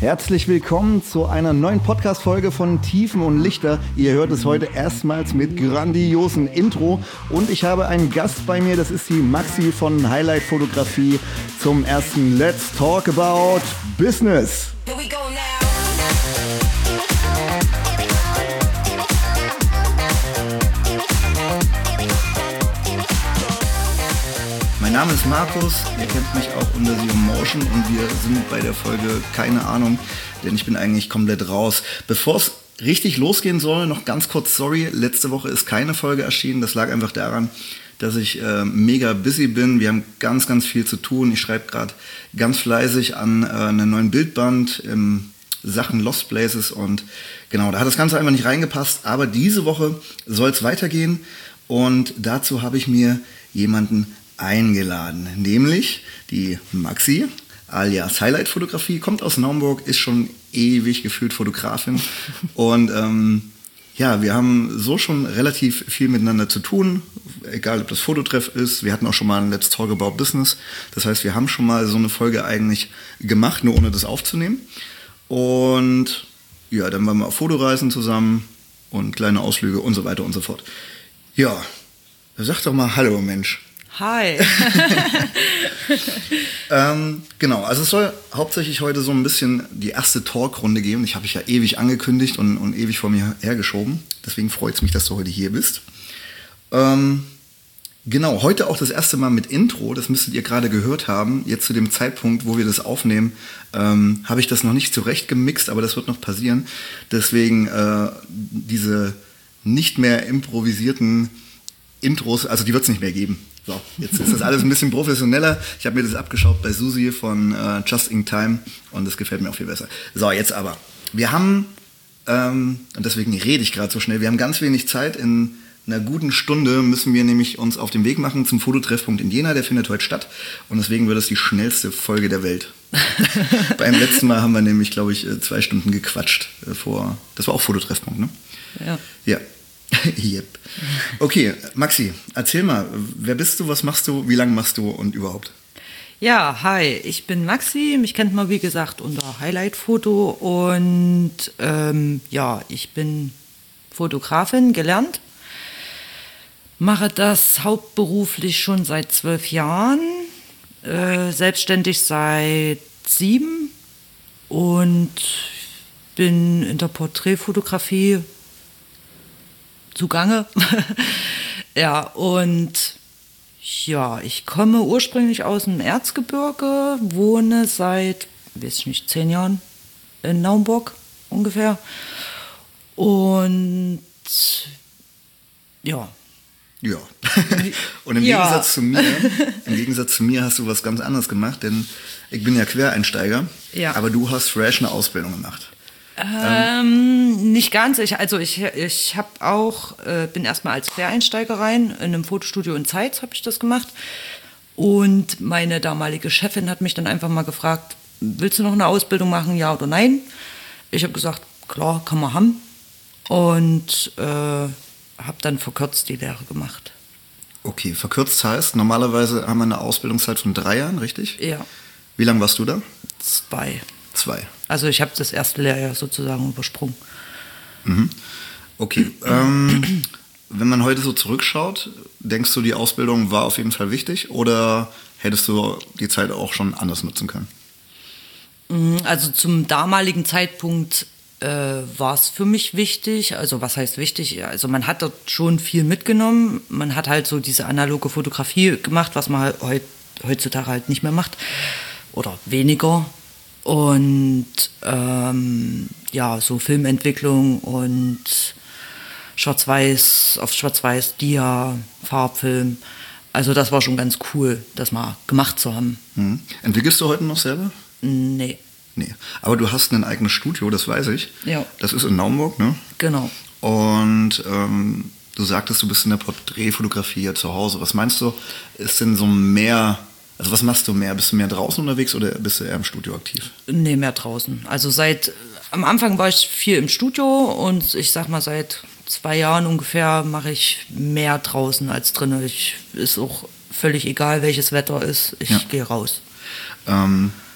Herzlich willkommen zu einer neuen Podcast-Folge von Tiefen und Lichter. Ihr hört es heute erstmals mit grandiosen Intro und ich habe einen Gast bei mir, das ist die Maxi von Highlight Fotografie zum ersten Let's Talk About Business. Here we go now. Mein Name ist Markus, ihr kennt mich auch unter Zero Motion und wir sind bei der Folge keine Ahnung, denn ich bin eigentlich komplett raus. Bevor es richtig losgehen soll, noch ganz kurz sorry, letzte Woche ist keine Folge erschienen, das lag einfach daran, dass ich mega busy bin. Wir haben ganz, ganz viel zu tun. Ich schreibe gerade ganz fleißig an einem neuen Bildband in Sachen Lost Places und genau, da hat das Ganze einfach nicht reingepasst, aber diese Woche soll es weitergehen und dazu habe ich mir jemanden eingeladen, nämlich die Maxi, alias Highlight Fotografie, kommt aus Naumburg, ist schon ewig gefühlt Fotografin und ja, wir haben so schon relativ viel miteinander zu tun, egal ob das Fototreff ist, wir hatten auch schon mal ein Let's Talk About Business, das heißt, wir haben schon mal so eine Folge eigentlich gemacht, nur ohne das aufzunehmen und ja, dann waren wir auf Fotoreisen zusammen und kleine Ausflüge und so weiter und so fort. Ja, sag doch mal Hallo, Mensch. Hi. Genau, also es soll hauptsächlich heute so ein bisschen die erste Talkrunde geben. Ich habe dich ja ewig angekündigt und ewig vor mir hergeschoben. Deswegen freut es mich, dass du heute hier bist. Genau, heute auch das erste Mal mit Intro. Das müsstet ihr gerade gehört haben. Jetzt zu dem Zeitpunkt, wo wir das aufnehmen, habe ich das noch nicht zurecht gemixt, aber das wird noch passieren. Deswegen diese nicht mehr improvisierten Intros, also die wird es nicht mehr geben. So, jetzt ist das alles ein bisschen professioneller. Ich habe mir das abgeschaut bei Susi von Just in Time und das gefällt mir auch viel besser. So, jetzt aber. Wir haben, und deswegen rede ich gerade so schnell, wir haben ganz wenig Zeit. In einer guten Stunde müssen wir nämlich uns auf den Weg machen zum Fototreffpunkt in Jena. Der findet heute statt und deswegen wird es die schnellste Folge der Welt. Beim letzten Mal haben wir nämlich, glaube ich, 2 Stunden gequatscht. Das war auch Fototreffpunkt, ne? Ja. Ja. Yep. Okay, Maxi, erzähl mal, wer bist du, was machst du, wie lange machst du und überhaupt? Ja, hi, ich bin Maxi, mich kennt man wie gesagt unter Highlight Foto und ja, ich bin Fotografin, gelernt, mache das hauptberuflich schon seit 12 Jahren, selbstständig seit 7 und bin in der Porträtfotografie zugange. Ja, und ja, ich komme ursprünglich aus dem Erzgebirge, wohne seit, weiß ich nicht, 10 Jahren in Naumburg ungefähr. Und ja. Ja. Und im Gegensatz zu mir hast du was ganz anderes gemacht, denn ich bin ja Quereinsteiger, ja. Aber du hast fresh eine Ausbildung gemacht. Nicht ganz. Ich habe auch, bin erstmal als Quereinsteiger rein, in einem Fotostudio in Zeitz habe ich das gemacht. Und meine damalige Chefin hat mich dann einfach mal gefragt, willst du noch eine Ausbildung machen, ja oder nein? Ich habe gesagt, klar, kann man haben. Und habe dann verkürzt die Lehre gemacht. Okay, verkürzt heißt, normalerweise haben wir eine Ausbildungszeit von 3 Jahren, richtig? Ja. Wie lange warst du da? 2. 2. Also ich habe das erste Lehrjahr sozusagen übersprungen. Mhm. Okay, wenn man heute so zurückschaut, denkst du, die Ausbildung war auf jeden Fall wichtig oder hättest du die Zeit auch schon anders nutzen können? Also zum damaligen Zeitpunkt war es für mich wichtig. Also was heißt wichtig? Also man hat dort schon viel mitgenommen. Man hat halt so diese analoge Fotografie gemacht, was man halt heutzutage halt nicht mehr macht oder weniger. Und ja, so Filmentwicklung und Schwarz-Weiß, auf Schwarz-Weiß, Dia, Farbfilm. Also das war schon ganz cool, das mal gemacht zu haben. Mhm. Entwickelst du heute noch selber? Nee. Aber du hast ein eigenes Studio, das weiß ich. Ja. Das ist in Naumburg, ne? Genau. Und du sagtest, du bist in der Porträtfotografie hier zu Hause. Was meinst du, ist denn so mehr... Also was machst du mehr? Bist du mehr draußen unterwegs oder bist du eher im Studio aktiv? Nee, mehr draußen. Also am Anfang war ich viel im Studio und ich sag mal seit 2 Jahren ungefähr mache ich mehr draußen als drin. Ist auch völlig egal, welches Wetter ist. Ich gehe raus.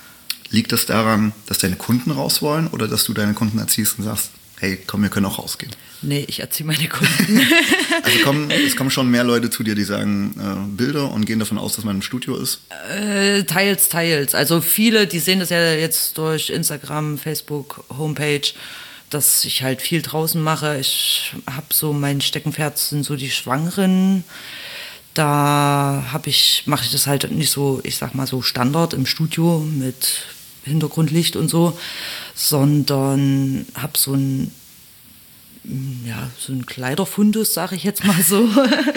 Liegt das daran, dass deine Kunden raus wollen oder dass du deine Kunden erziehst und sagst, hey, komm, wir können auch rausgehen? Nee, ich erziehe meine Kunden. Also es kommen schon mehr Leute zu dir, die sagen Bilder und gehen davon aus, dass man im Studio ist? Teils. Also viele, die sehen das ja jetzt durch Instagram, Facebook, Homepage, dass ich halt viel draußen mache. Ich habe so, mein Steckenpferd sind so die Schwangeren. Da mache ich das halt nicht so, ich sag mal so Standard im Studio mit Hintergrundlicht und so, sondern habe so ein Kleiderfundus, sage ich jetzt mal so,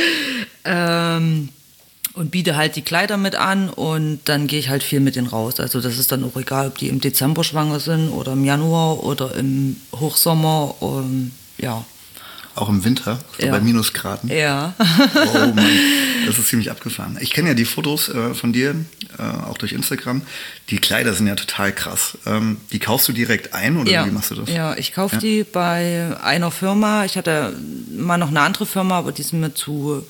und biete halt die Kleider mit an und dann gehe ich halt viel mit denen raus. Also das ist dann auch egal, ob die im Dezember schwanger sind oder im Januar oder im Hochsommer, ja. Auch im Winter, so bei Minusgraden. Ja. Oh Mann, das ist ziemlich abgefahren. Ich kenne ja die Fotos von dir, auch durch Instagram. Die Kleider sind ja total krass. Die kaufst du direkt ein oder wie machst du das? Ja, ich kaufe die bei einer Firma. Ich hatte mal noch eine andere Firma, aber die sind mir zu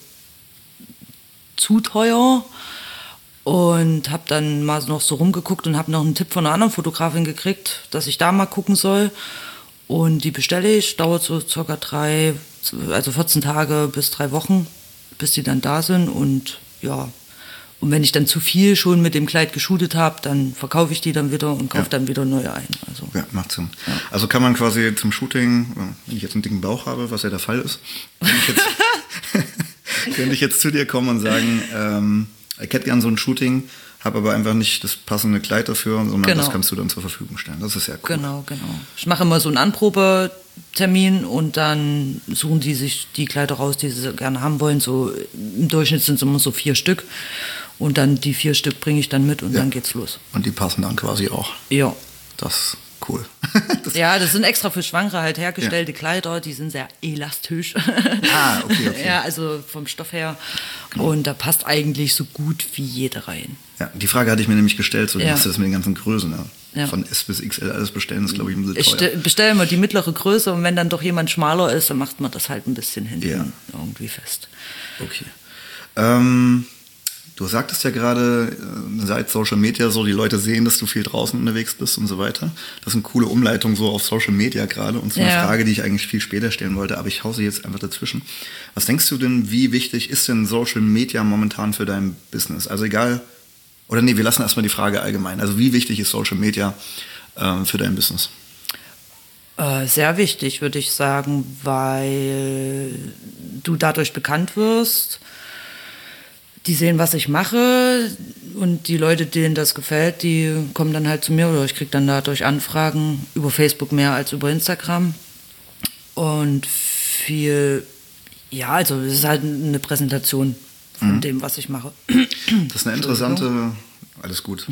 teuer. Und habe dann mal noch so rumgeguckt und habe noch einen Tipp von einer anderen Fotografin gekriegt, dass ich da mal gucken soll. Und die bestelle ich, dauert so circa 14 Tage bis 3 Wochen, bis die dann da sind. Und ja, und wenn ich dann zu viel schon mit dem Kleid geshootet habe, dann verkaufe ich die dann wieder und kaufe dann wieder neue ein. Also, ja, macht Sinn. Ja. Also kann man quasi zum Shooting, wenn ich jetzt einen dicken Bauch habe, was ja der Fall ist, könnte ich jetzt zu dir kommen und sagen, ich hätte gern so ein Shooting, habe aber einfach nicht das passende Kleid dafür, sondern das kannst du dann zur Verfügung stellen. Das ist ja cool. Genau. Ich mache immer so einen Anprobetermin und dann suchen die sich die Kleider raus, die sie gerne haben wollen. So im Durchschnitt sind es immer so 4 Stück. Und dann die 4 Stück bringe ich dann mit und dann geht's los. Und die passen dann quasi auch. Ja. Das ist cool. Das sind extra für Schwangere halt hergestellte Kleider, die sind sehr elastisch. Okay. Ja, also vom Stoff her. Genau. Und da passt eigentlich so gut wie jede rein. Ja, die Frage hatte ich mir nämlich gestellt, so machst du das mit den ganzen Größen. Ne? Ja. Von S bis XL alles bestellen, ist glaube ich ein bisschen teuer. Ich bestelle immer die mittlere Größe und wenn dann doch jemand schmaler ist, dann macht man das halt ein bisschen hinten irgendwie fest. Okay. Du sagtest ja gerade, seit Social Media so, die Leute sehen, dass du viel draußen unterwegs bist und so weiter. Das ist eine coole Umleitung so auf Social Media gerade und so eine Frage, die ich eigentlich viel später stellen wollte, aber ich hau sie jetzt einfach dazwischen. Was denkst du denn, wie wichtig ist denn Social Media momentan für dein Business? Also egal, oder nee, wir lassen erstmal die Frage allgemein. Also wie wichtig ist Social Media für dein Business? Sehr wichtig, würde ich sagen, weil du dadurch bekannt wirst. Die sehen, was ich mache und die Leute, denen das gefällt, die kommen dann halt zu mir oder ich kriege dann dadurch Anfragen über Facebook mehr als über Instagram. Und also es ist halt eine Präsentation von dem, was ich mache. Das ist eine interessante, alles gut.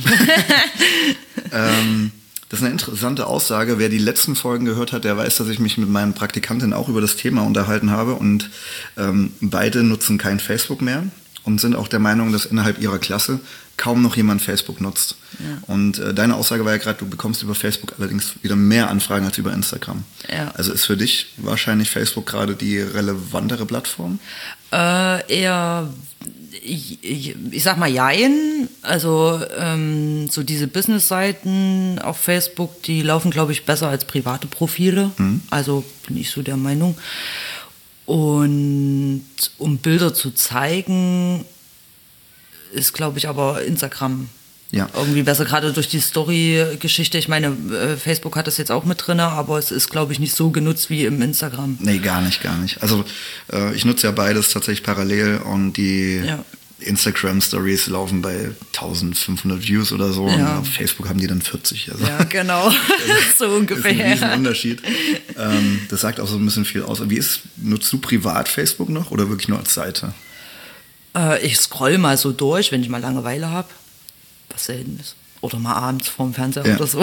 Das ist eine interessante Aussage. Wer die letzten Folgen gehört hat, der weiß, dass ich mich mit meinen Praktikantinnen auch über das Thema unterhalten habe und beide nutzen kein Facebook mehr. Und sind auch der Meinung, dass innerhalb ihrer Klasse kaum noch jemand Facebook nutzt. Ja. Und deine Aussage war ja gerade, du bekommst über Facebook allerdings wieder mehr Anfragen als über Instagram. Ja. Also ist für dich wahrscheinlich Facebook gerade die relevantere Plattform? Eher, ich sag mal jein. Also so diese Business-Seiten auf Facebook, die laufen, glaube ich, besser als private Profile. Also bin ich so der Meinung. Und um Bilder zu zeigen, ist, glaube ich, aber Instagram irgendwie besser, gerade durch die Story-Geschichte. Ich meine, Facebook hat das jetzt auch mit drin, aber es ist, glaube ich, nicht so genutzt wie im Instagram. Nee, gar nicht. Also ich nutze ja beides tatsächlich parallel und die Instagram-Stories laufen bei 1500 Views oder so und auf Facebook haben die dann 40. Also ja, genau, so ungefähr. Das ist ein Riesenunterschied. Das sagt auch so ein bisschen viel aus. Nutzt du privat Facebook noch oder wirklich nur als Seite? Ich scroll mal so durch, wenn ich mal Langeweile habe, was selten ist. Oder mal abends vorm Fernseher oder so.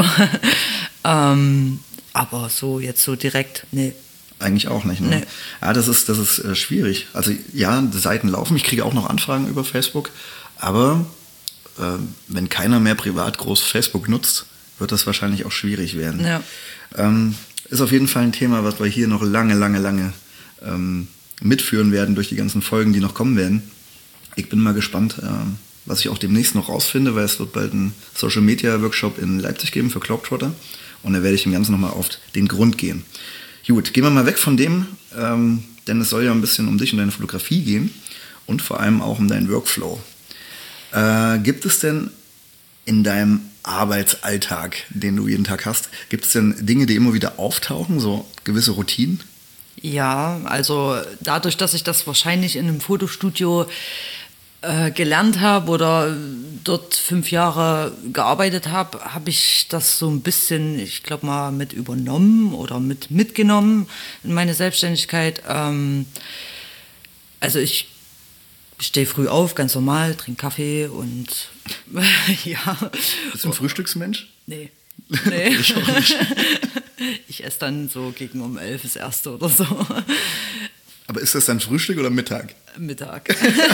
Aber so jetzt so direkt, nee. Eigentlich auch nicht, ne? Nee. Ja, das ist schwierig. Also ja, die Seiten laufen, ich kriege auch noch Anfragen über Facebook, aber wenn keiner mehr privat groß Facebook nutzt, wird das wahrscheinlich auch schwierig werden. Ja. Ist auf jeden Fall ein Thema, was wir hier noch lange mitführen werden durch die ganzen Folgen, die noch kommen werden. Ich bin mal gespannt, was ich auch demnächst noch rausfinde, weil es wird bald einen Social Media Workshop in Leipzig geben für Globetrotter. Und da werde ich dem Ganzen nochmal auf den Grund gehen. Gut, gehen wir mal weg von dem, denn es soll ja ein bisschen um dich und deine Fotografie gehen und vor allem auch um deinen Workflow. Gibt es denn in deinem Arbeitsalltag, den du jeden Tag hast, gibt es denn Dinge, die immer wieder auftauchen, so gewisse Routinen? Ja, also dadurch, dass ich das wahrscheinlich in einem Fotostudio gelernt habe oder dort 5 Jahre gearbeitet habe, habe ich das so ein bisschen, ich glaube mal, mit übernommen oder mitgenommen in meine Selbstständigkeit. Also ich stehe früh auf, ganz normal, trinke Kaffee und ja. Bist du ein Frühstücksmensch? Nee. Ich auch nicht. Ich esse dann so gegen um 11 das erste oder so. Aber ist das dann Frühstück oder Mittag? Mittag.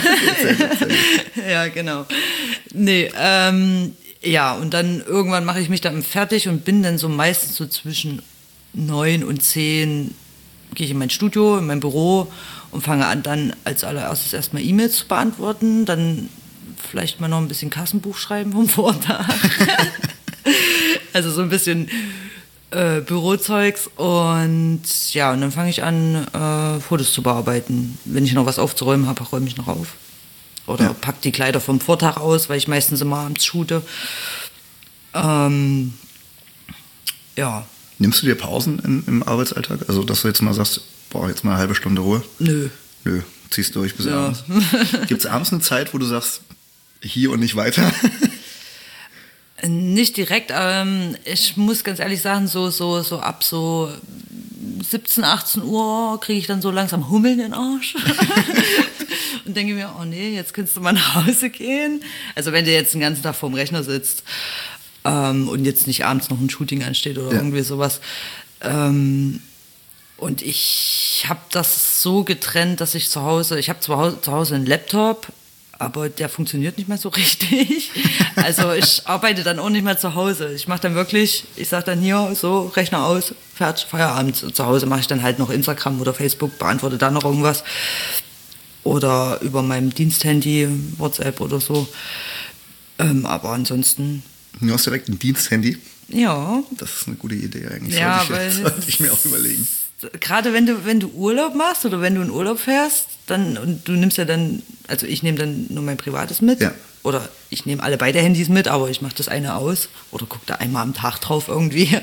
Ja, genau. Nee, ja, und dann irgendwann mache ich mich dann fertig und bin dann so meistens so zwischen 9 und 10 gehe ich in mein Studio, in mein Büro und fange an, dann als allererstes erstmal E-Mails zu beantworten, dann vielleicht mal noch ein bisschen Kassenbuch schreiben vom Vortag. Also so ein bisschen Bürozeugs und ja, und dann fange ich an, Fotos zu bearbeiten. Wenn ich noch was aufzuräumen habe, räume ich noch auf. Oder pack die Kleider vom Vortag aus, weil ich meistens immer abends shoote. Ja. Nimmst du dir Pausen im Arbeitsalltag? Also, dass du jetzt mal sagst, boah, jetzt mal eine halbe Stunde Ruhe? Nö. Ziehst durch bis abends. Gibt es abends eine Zeit, wo du sagst, hier und nicht weiter? Nicht direkt, ich muss ganz ehrlich sagen, so ab so 17, 18 Uhr kriege ich dann so langsam Hummeln in den Arsch. Und denke mir, oh nee, jetzt kannst du mal nach Hause gehen. Also wenn du jetzt den ganzen Tag vorm Rechner sitzt und jetzt nicht abends noch ein Shooting ansteht oder irgendwie sowas. Und ich habe das so getrennt, dass ich ich habe zu Hause einen Laptop, aber der funktioniert nicht mehr so richtig. Also ich arbeite dann auch nicht mehr zu Hause. Ich mache dann wirklich, ich sage dann hier so, Rechner aus, fertig, Feierabend. Zu Hause mache ich dann halt noch Instagram oder Facebook, beantworte da noch irgendwas. Oder über meinem Diensthandy, WhatsApp oder so. Aber ansonsten... Du hast direkt ein Diensthandy? Ja. Das ist eine gute Idee eigentlich. Ja, sollte ich mir auch überlegen. Gerade wenn du Urlaub machst oder wenn du in Urlaub fährst, dann und du nimmst ja dann, also ich nehme dann nur mein privates mit. Ja. Oder ich nehme alle beide Handys mit, aber ich mache das eine aus oder gucke da einmal am Tag drauf irgendwie.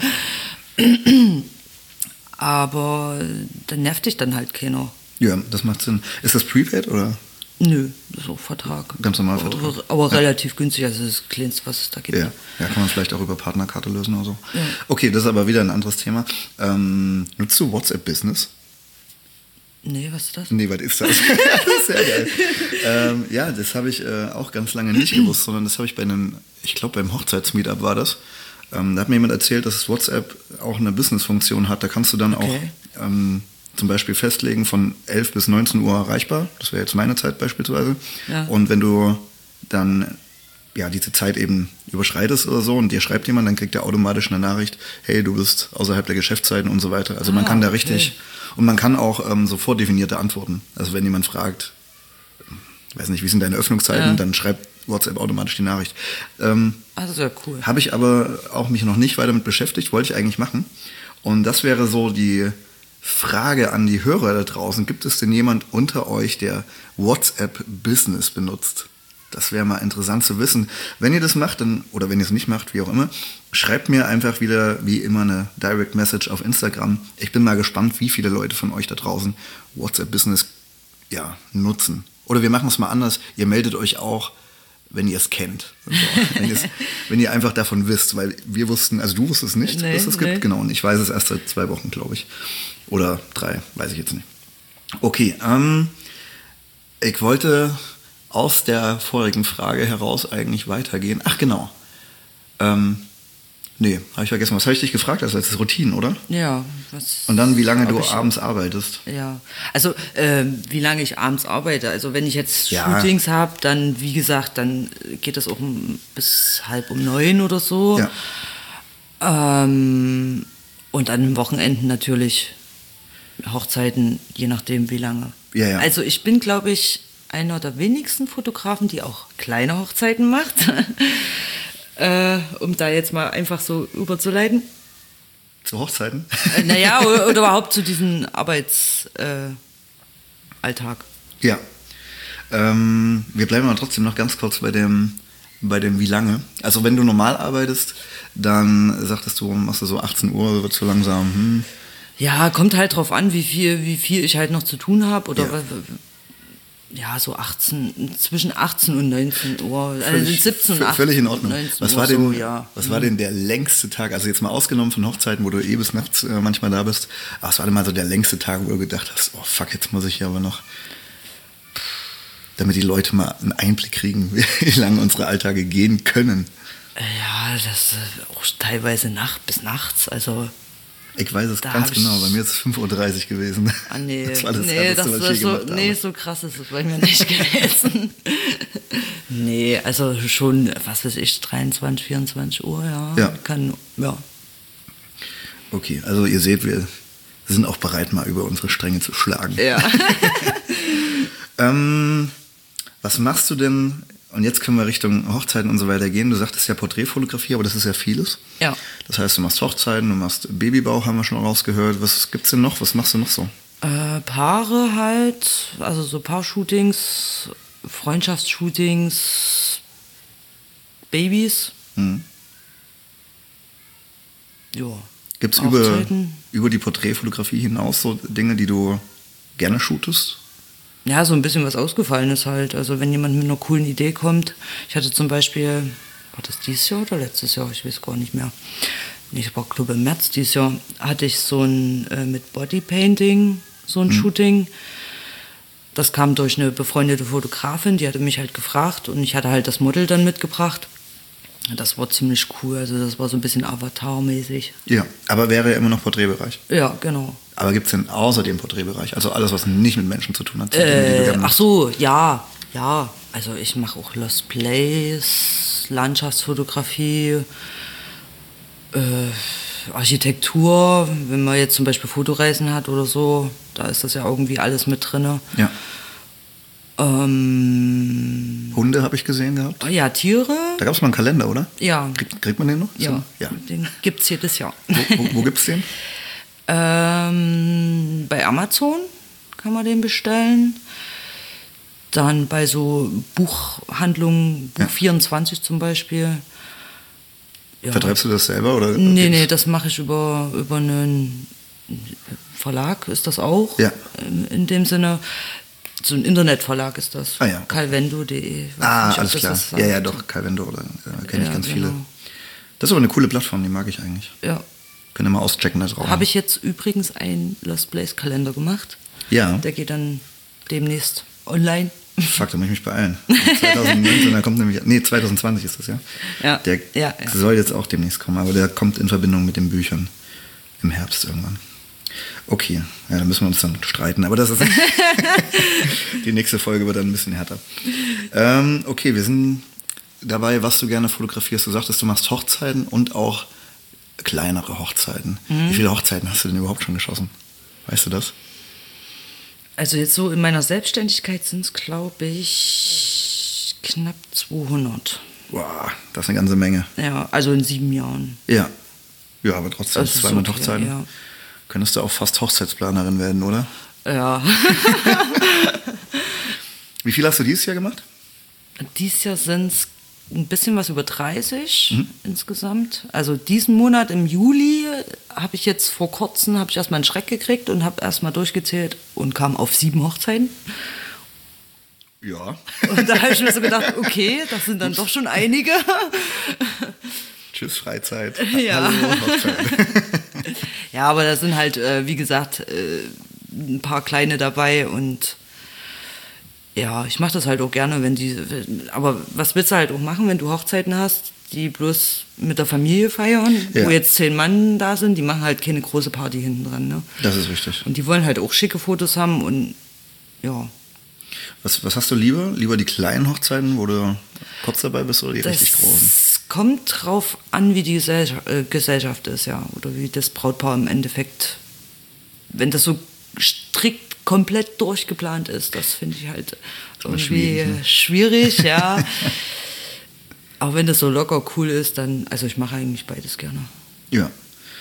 Aber dann nervt dich dann halt keiner. Ja, das macht Sinn. Ist das Prepaid oder? Nö, das ist auch Vertrag. Ganz normal Vertrag. Aber relativ günstig, also das Kleinste, was es da gibt. Ja, kann man vielleicht auch über Partnerkarte lösen oder so. Ja. Okay, das ist aber wieder ein anderes Thema. Nutzt du WhatsApp-Business? Nee, was ist das? Nee, was ist das? Das ist sehr geil. Ja, das habe ich auch ganz lange nicht gewusst, sondern das habe ich ich glaube beim Hochzeitsmeetup war das. Da hat mir jemand erzählt, dass WhatsApp auch eine Business-Funktion hat. Da kannst du dann auch zum Beispiel festlegen, von 11 bis 19 Uhr erreichbar. Das wäre jetzt meine Zeit beispielsweise. Ja. Und wenn du dann diese Zeit eben überschreitest oder so und dir schreibt jemand, dann kriegt er automatisch eine Nachricht, hey, du bist außerhalb der Geschäftszeiten und so weiter. Also man kann da richtig, und man kann auch so vordefinierte Antworten. Also wenn jemand fragt, weiß nicht, wie sind deine Öffnungszeiten, dann schreibt WhatsApp automatisch die Nachricht. Das ist ja cool. Habe ich aber auch mich noch nicht weiter damit beschäftigt, wollte ich eigentlich machen. Und das wäre so die Frage an die Hörer da draußen. Gibt es denn jemand unter euch, der WhatsApp Business benutzt? Das wäre mal interessant zu wissen. Wenn ihr das macht, oder wenn ihr es nicht macht, wie auch immer, schreibt mir einfach wieder, wie immer, eine Direct Message auf Instagram. Ich bin mal gespannt, wie viele Leute von euch da draußen WhatsApp Business nutzen. Oder wir machen es mal anders. Ihr meldet euch auch, wenn ihr es kennt. Also, wenn ihr einfach davon wisst. Weil wir wussten, also du wusstest nicht, dass es gibt. Genau, und ich weiß es erst seit 2 Wochen, glaube ich. Oder 3, weiß ich jetzt nicht. Okay, ich wollte aus der vorigen Frage heraus eigentlich weitergehen. Ach genau. Nee, habe ich vergessen. Was habe ich dich gefragt? Also das ist Routinen, oder? Ja. Und dann, wie lange du abends arbeitest? Ja, also wie lange ich abends arbeite. Also wenn ich jetzt Shootings habe, dann, wie gesagt, dann geht das auch bis 8:30 oder so. Ja. Und an den Wochenenden natürlich Hochzeiten, je nachdem wie lange. Ja. Also ich bin, glaube ich, einer der wenigsten Fotografen, die auch kleine Hochzeiten macht. Um da jetzt mal einfach so überzuleiten. Zu Hochzeiten? Naja, oder überhaupt zu diesem Arbeitsalltag. Ja. Wir bleiben aber trotzdem noch ganz kurz bei dem wie lange. Also wenn du normal arbeitest, dann sagtest du, machst du so 18 Uhr, wird so langsam. Ja, kommt halt drauf an, wie viel ich halt noch zu tun habe. Oder so zwischen 18 und 19 Uhr. Also 17 und 18 völlig in Ordnung. 19 Was war denn der längste Tag? Also jetzt mal ausgenommen von Hochzeiten, wo du bis nachts manchmal da bist. Was war denn mal so der längste Tag, wo du gedacht hast, oh fuck, jetzt muss ich hier aber noch... Damit die Leute mal einen Einblick kriegen, wie lange unsere Alltage gehen können. Ja, das auch teilweise bis nachts. Also ich weiß es ganz genau. Bei mir ist es 5:30 Uhr gewesen. Ah, nee. Das war das Härteste, was ich je gemacht habe. So krass ist es bei mir nicht gewesen. Nee, also schon, was weiß ich, 23, 24 Uhr, ja. Okay, also ihr seht, wir sind auch bereit, mal über unsere Stränge zu schlagen. Ja. Was machst du denn, und jetzt können wir Richtung Hochzeiten und so weiter gehen, du sagtest ja Porträtfotografie, aber das ist ja vieles. Ja. Das heißt, du machst Hochzeiten, du machst Babybauch, haben wir schon rausgehört. Was gibt's denn noch? Was machst du noch so? Paare halt, also so Paar-Shootings, Freundschaftsshootings, Babys. Ja. Gibt's über die Porträtfotografie hinaus so Dinge, die du gerne shootest? Ja, so ein bisschen was Ausgefallenes halt. Also wenn jemand mit einer coolen Idee kommt. Ich hatte zum Beispiel, war das dieses Jahr oder letztes Jahr? Ich weiß gar nicht mehr. Ich war, glaube im März dieses Jahr, hatte ich so ein mit Bodypainting, so ein Shooting. Das kam durch eine befreundete Fotografin, die hatte mich halt gefragt und ich hatte halt das Model dann mitgebracht. Das war ziemlich cool, also das war so ein bisschen Avatar-mäßig. Ja, aber wäre ja immer noch Porträtbereich. Ja, genau. Aber gibt es denn außer dem Porträtbereich, also alles, was nicht mit Menschen zu tun hat? Ach so, ja. Also ich mache auch Lost Place, Landschaftsfotografie, Architektur, wenn man jetzt zum Beispiel Fotoreisen hat oder so, da ist das ja irgendwie alles mit drin. Ja. Hunde habe ich gesehen gehabt. Ja, Tiere. Da gab es mal einen Kalender, oder? Ja. Kriegt man den noch? Ja, den gibt es jedes Jahr. Wo gibt es den? Bei Amazon kann man den bestellen. Dann bei so Buchhandlungen, Buch24 zum Beispiel. Ja. Vertreibst du das selber? Oder nee, das mache ich über einen Verlag, ist das auch. Ja. In dem Sinne. So ein Internetverlag ist das. Ah, ja. Calvendo.de. Alles klar. Ja, doch, Calvendo, oder kenne ich ganz viele. Das ist aber eine coole Plattform, die mag ich eigentlich. Ja. Könnt ihr mal auschecken da drauf. Habe ich jetzt übrigens einen Lost Place Kalender gemacht. Ja. Der geht dann demnächst online. Fuck, da muss ich mich beeilen. 2019, da kommt nämlich, 2020 ist das, ja? Ja. Der soll jetzt auch demnächst kommen, aber der kommt in Verbindung mit den Büchern im Herbst irgendwann. Okay, ja, da müssen wir uns dann streiten, aber das ist die nächste Folge wird dann ein bisschen härter. Okay, wir sind dabei, was du gerne fotografierst. Du sagtest, du machst Hochzeiten und auch kleinere Hochzeiten. Wie viele Hochzeiten hast du denn überhaupt schon geschossen? Weißt du das? Also jetzt so in meiner Selbstständigkeit sind es, glaube ich, knapp 200. Wow, das ist eine ganze Menge. Ja, also in 7 Jahren. Ja, aber trotzdem 200 Hochzeiten. Ja. Könntest du auch fast Hochzeitsplanerin werden, oder? Ja. Wie viel hast du dieses Jahr gemacht? Dieses Jahr sind es ein bisschen was über 30 insgesamt. Also diesen Monat im Juli habe ich jetzt vor kurzem erstmal einen Schreck gekriegt und habe erstmal durchgezählt und kam auf 7 Hochzeiten. Ja. Und da habe ich mir so gedacht, okay, das sind dann doch schon einige. Tschüss, Freizeit. Ja. Hallo, Hochzeit. Ja, aber da sind halt, wie gesagt, ein paar kleine dabei und ja, ich mache das halt auch gerne, aber was willst du halt auch machen, wenn du Hochzeiten hast, die bloß mit der Familie feiern, wo jetzt 10 Mann da sind, die machen halt keine große Party hinten dran, ne? Das ist richtig. Und die wollen halt auch schicke Fotos haben und ja. Was hast du lieber? Lieber die kleinen Hochzeiten, wo du kurz dabei bist, oder die richtig großen? Es kommt drauf an, wie die Gesellschaft ist, ja. Oder wie das Brautpaar im Endeffekt, wenn das so strikt komplett durchgeplant ist. Das finde ich halt irgendwie schwierig, ja. Auch wenn das so locker cool ist, dann, also ich mache eigentlich beides gerne. Ja.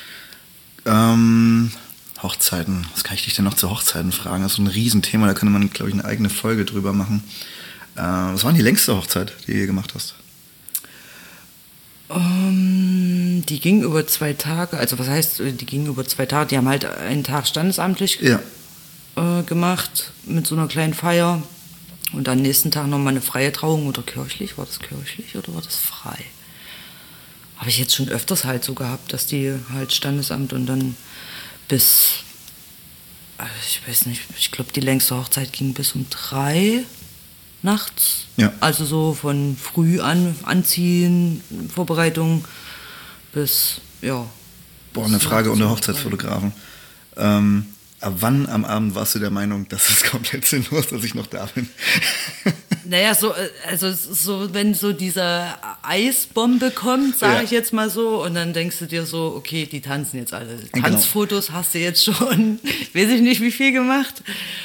Hochzeiten, was kann ich dich denn noch zu Hochzeiten fragen? Das ist so ein Riesenthema, da könnte man, glaube ich, eine eigene Folge drüber machen. Was war denn die längste Hochzeit, die du je gemacht hast? Die ging über 2 Tage, also was heißt, die ging über 2 Tage, die haben halt einen Tag standesamtlich gemacht, mit so einer kleinen Feier und dann nächsten Tag nochmal eine freie Trauung oder kirchlich, war das kirchlich oder war das frei? Habe ich jetzt schon öfters halt so gehabt, dass die halt Standesamt und dann bis, ich weiß nicht, ich glaube die längste Hochzeit ging bis um 3 nachts. Ja. Also so von früh anziehen, Vorbereitung bis, ja. Boah, eine Frage unter Hochzeitsfotografen. Ab wann am Abend warst du der Meinung, das ist komplett sinnlos, dass ich noch da bin? Naja, so wenn so diese Eisbombe kommt, sage ich jetzt mal so, und dann denkst du dir so, okay, die tanzen jetzt alle. Genau. Tanzfotos hast du jetzt schon, weiß ich nicht, wie viel gemacht.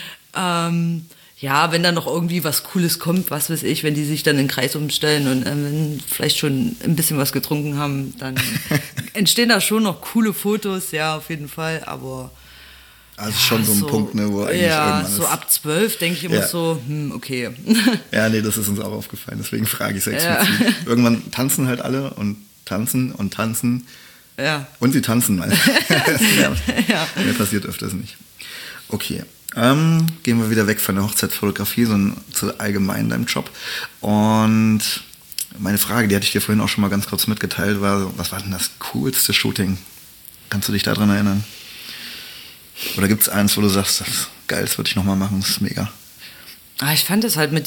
Ja, wenn dann noch irgendwie was Cooles kommt, was weiß ich, wenn die sich dann in den Kreis umstellen und wenn vielleicht schon ein bisschen was getrunken haben, dann entstehen da schon noch coole Fotos, ja, auf jeden Fall, aber... Also schon so ein Punkt, ne, wo eigentlich irgendwann ist. So ab 12 denke ich immer so, okay. Ja, nee, das ist uns auch aufgefallen, deswegen frage ich es explizit. Irgendwann tanzen halt alle und tanzen und tanzen. Ja. Und sie tanzen mal. Mehr passiert öfters nicht. Okay, gehen wir wieder weg von der Hochzeitsfotografie, sondern zu allgemein deinem Job. Und meine Frage, die hatte ich dir vorhin auch schon mal ganz kurz mitgeteilt, war, was war denn das coolste Shooting? Kannst du dich daran erinnern? Oder gibt es eins, wo du sagst, das ist geil, das würde ich nochmal machen, das ist mega? Ich fand das halt mit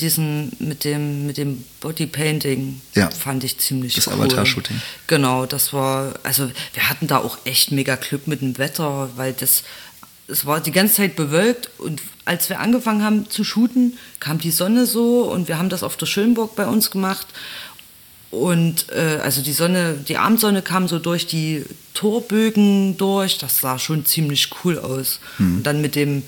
dem Bodypainting, fand ich ziemlich das cool. Das Avatar-Shooting. Genau, das war, also wir hatten da auch echt mega Glück mit dem Wetter, weil es war die ganze Zeit bewölkt und als wir angefangen haben zu shooten, kam die Sonne so und wir haben das auf der Schönburg bei uns gemacht. Und also die Abendsonne kam so durch die Torbögen durch, das sah schon ziemlich cool aus. Und dann mit dem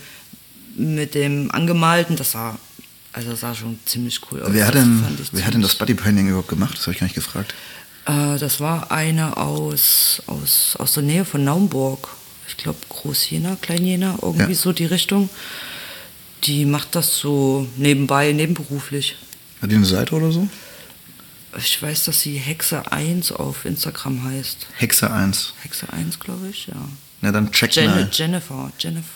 Angemalten, das sah schon ziemlich cool aus. Wer hat denn das Bodypainting überhaupt gemacht? Das habe ich gar nicht gefragt. Das war eine aus der Nähe von Naumburg. Ich glaube Groß-Jena, Klein-Jena, irgendwie so die Richtung. Die macht das so nebenberuflich. Hat die eine Seite oder so? Ich weiß, dass sie Hexe1 auf Instagram heißt. Hexe1? Hexe1, glaube ich, ja. Na, dann check mal. Jennifer.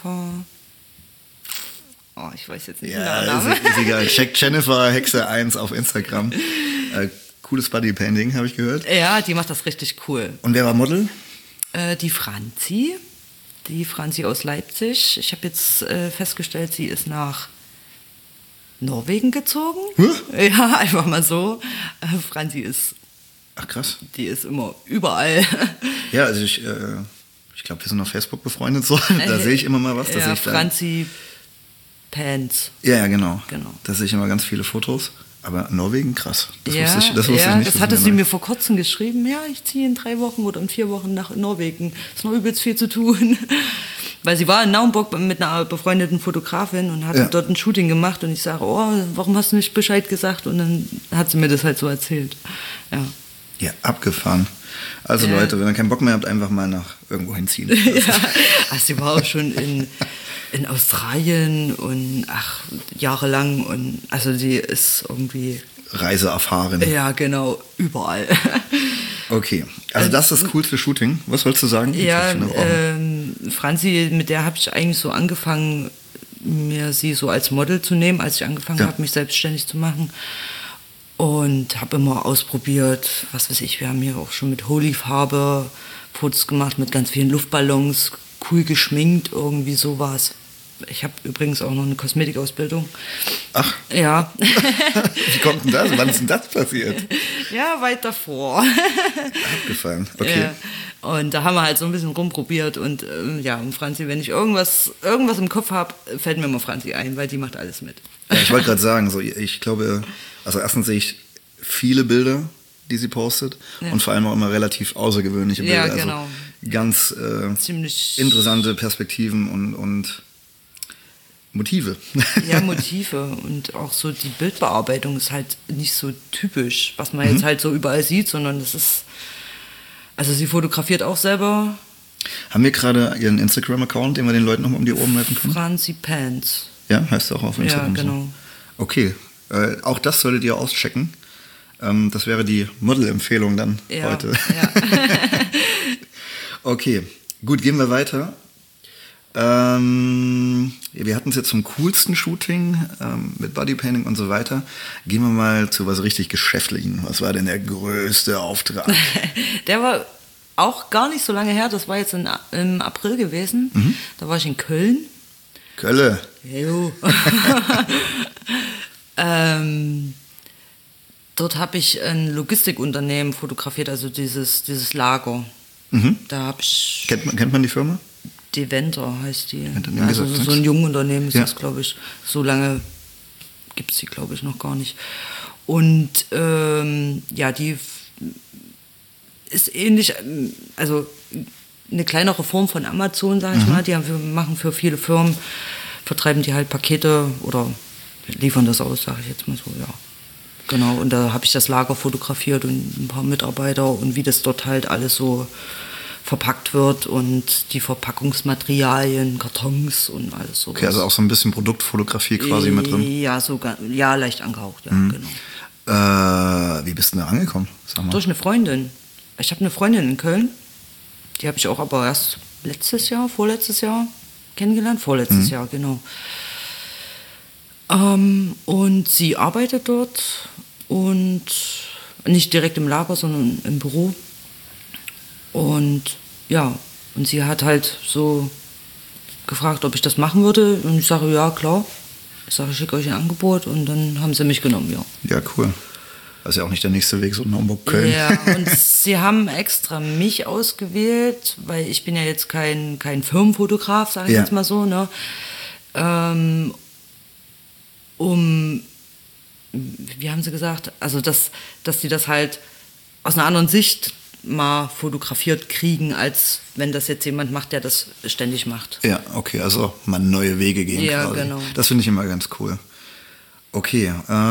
Oh, ich weiß jetzt nicht den Namen. Ist egal. Check Jennifer Hexe1 auf Instagram. Cooles Bodypainting, habe ich gehört. Ja, die macht das richtig cool. Und wer war Model? Die Franzi aus Leipzig. Ich habe jetzt festgestellt, sie ist nach Norwegen gezogen. Ja, einfach mal so. Franzi ist... Ach krass. Die ist immer überall. Ja, also ich glaube, wir sind auf Facebook befreundet, so. Da sehe ich immer mal was. Ja, Franzi Pants. Ja, genau. Da sehe ich immer ganz viele Fotos. Aber Norwegen, krass. Das wusste ich nicht. Das hatte sie mir vor kurzem geschrieben. Ja, ich ziehe in 3 Wochen oder in 4 Wochen nach Norwegen. Ist noch übelst viel zu tun. Weil sie war in Naumburg mit einer befreundeten Fotografin und hat dort ein Shooting gemacht. Und ich sage, warum hast du nicht Bescheid gesagt? Und dann hat sie mir das halt so erzählt. Ja, abgefahren. Also Leute, wenn ihr keinen Bock mehr habt, einfach mal nach irgendwo hinziehen. Sie war auch schon in Australien und jahrelang. Und also sie ist irgendwie... Reiseerfahren. Ja, genau, überall. Okay, also das ist das coolste Shooting. Was wolltest du sagen? Ja, Franzi, mit der habe ich eigentlich so angefangen, mir sie so als Model zu nehmen, als ich angefangen habe, mich selbstständig zu machen. Und habe immer ausprobiert, was weiß ich, wir haben hier auch schon mit Holy-Farbe Fotos gemacht, mit ganz vielen Luftballons, cool geschminkt, irgendwie sowas. Ich habe übrigens auch noch eine Kosmetikausbildung. Ach. Ja. Wie kommt denn das? Wann ist denn das passiert? Ja, weit davor. Abgefahren, okay. Ja. Und da haben wir halt so ein bisschen rumprobiert und und Franzi, wenn ich irgendwas im Kopf habe, fällt mir immer Franzi ein, weil die macht alles mit. Ja, ich wollte gerade sagen, so, ich glaube, also erstens sehe ich viele Bilder, die sie postet und vor allem auch immer relativ außergewöhnliche Bilder. Ja, genau. Also ganz ziemlich interessante Perspektiven und Motive. Ja, Motive und auch so die Bildbearbeitung ist halt nicht so typisch, was man jetzt halt so überall sieht, sondern das ist, also sie fotografiert auch selber. Haben wir gerade ihren Instagram-Account, den wir den Leuten nochmal um die Ohren werfen können? Franzi Pants. Ja, heißt du auch auf Instagram. Ja, genau. So. Okay, auch das solltet ihr auschecken. Das wäre die Model-Empfehlung dann heute. Ja. Okay, gut, gehen wir weiter. Wir hatten es jetzt zum coolsten Shooting mit Bodypainting und so weiter. Gehen wir mal zu was richtig Geschäftlichen. Was war denn der größte Auftrag? Der war auch gar nicht so lange her. Das war jetzt im April gewesen. Mhm. Da war ich in Köln. Kölle. Jo. Dort habe ich ein Logistikunternehmen fotografiert, also dieses Lager. Mhm. Da habe ich... Kennt man die Firma? Deventer heißt die. Also so ein Jungunternehmen ist das, glaube ich. So lange gibt es die, glaube ich, noch gar nicht. Und die ist ähnlich, also eine kleinere Form von Amazon, sage ich mal. Die machen für viele Firmen, vertreiben die halt Pakete oder liefern das aus, sage ich jetzt mal so, ja. Genau, und da habe ich das Lager fotografiert und ein paar Mitarbeiter und wie das dort halt alles so verpackt wird und die Verpackungsmaterialien, Kartons und alles so. Okay, also auch so ein bisschen Produktfotografie quasi mit drin? Ja, sogar, ja, leicht angehaucht, ja, genau. Wie bist du da angekommen? Sag mal. Durch eine Freundin. Ich habe eine Freundin in Köln, die habe ich auch aber erst vorletztes Jahr kennengelernt. Vorletztes Jahr, genau. Und sie arbeitet dort und nicht direkt im Lager, sondern im Büro. Und ja, und sie hat halt so gefragt, ob ich das machen würde. Und ich sage, ja, klar. Ich sage, ich schicke euch ein Angebot und dann haben sie mich genommen, ja. Ja, cool. Das ist ja auch nicht der nächste Weg, so Hamburg-Köln. Ja, und sie haben extra mich ausgewählt, weil ich bin ja jetzt kein Firmenfotograf, sage ich jetzt mal so, ne? Wie haben sie gesagt, also dass sie das halt aus einer anderen Sicht mal fotografiert kriegen, als wenn das jetzt jemand macht, der das ständig macht. Ja, okay, also mal neue Wege gehen quasi. Genau. Das finde ich immer ganz cool. Okay,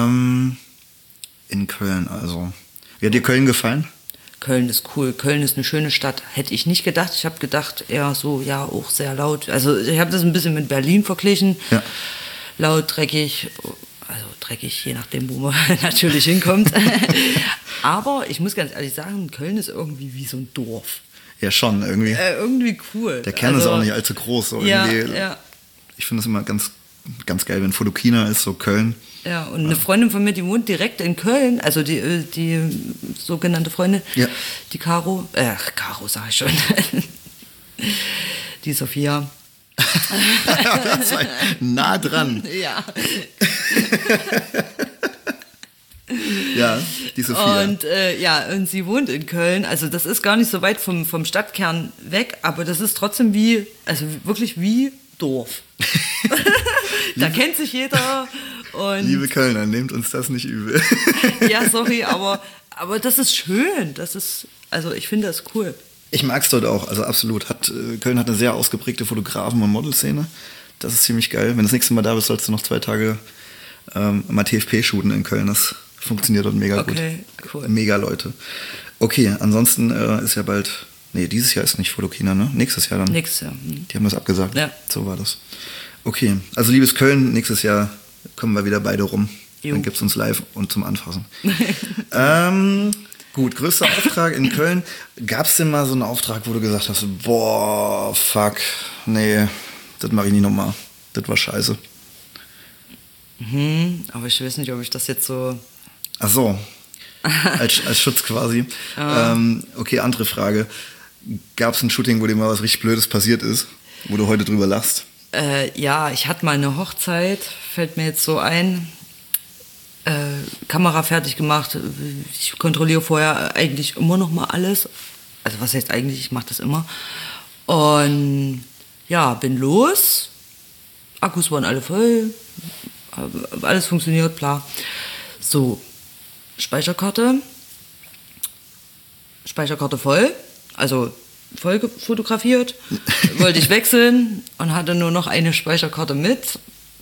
in Köln also. Wie hat dir Köln gefallen? Köln ist cool. Köln ist eine schöne Stadt. Hätte ich nicht gedacht. Ich habe gedacht, eher so, ja, auch sehr laut. Also ich habe das ein bisschen mit Berlin verglichen. Ja. Laut, dreckig, also dreckig, je nachdem, wo man natürlich hinkommt. Aber ich muss ganz ehrlich sagen, Köln ist irgendwie wie so ein Dorf. Ja, schon, irgendwie. Irgendwie cool. Der Kern ist auch nicht allzu groß. So ja, irgendwie. Ja. Ich finde es immer ganz, ganz geil, wenn Fotokina ist, so Köln. Ja, und eine Freundin von mir, die wohnt direkt in Köln, also die sogenannte Freundin, die Caro sag ich schon, die Sophia. Das war nah dran. Ja. Ja, die Sophia. Und sie wohnt in Köln, also das ist gar nicht so weit vom Stadtkern weg, aber das ist trotzdem wirklich wie Dorf. Da kennt sich jeder. Und liebe Kölner, nehmt uns das nicht übel. Ja, sorry, aber das ist schön. Also ich finde das cool. Ich mag es dort auch, also absolut. Köln hat eine sehr ausgeprägte Fotografen- und Modelszene. Das ist ziemlich geil. Wenn du das nächste Mal da bist, sollst du noch 2 Tage mal TFP shooten in Köln. Das funktioniert dort mega gut. Okay, cool. Mega Leute. Okay, ansonsten ist ja bald... Nee, dieses Jahr ist nicht Fotokina, ne? Nächstes Jahr dann. Nächstes Jahr. Die haben das abgesagt. Ja. So war das. Okay, also liebes Köln, nächstes Jahr kommen wir wieder beide rum. Jo. Dann gibt es uns live und zum Anfassen. Gut, größter Auftrag in Köln. Gab es denn mal so einen Auftrag, wo du gesagt hast, boah, fuck, nee, das mache ich nicht nochmal. Das war scheiße. Aber ich weiß nicht, ob ich das jetzt so... Ach so, als Schutz quasi. Okay, andere Frage. Gab es ein Shooting, wo dir mal was richtig Blödes passiert ist, wo du heute drüber lachst? Ja, ich hatte mal eine Hochzeit, fällt mir jetzt so ein. Kamera fertig gemacht. Ich kontrolliere vorher eigentlich immer noch mal alles. Also was heißt eigentlich, ich mache das immer. Und ja, bin los. Akkus waren alle voll. Alles funktioniert, klar. So, Speicherkarte voll. Also voll fotografiert. Wollte ich wechseln und hatte nur noch eine Speicherkarte mit.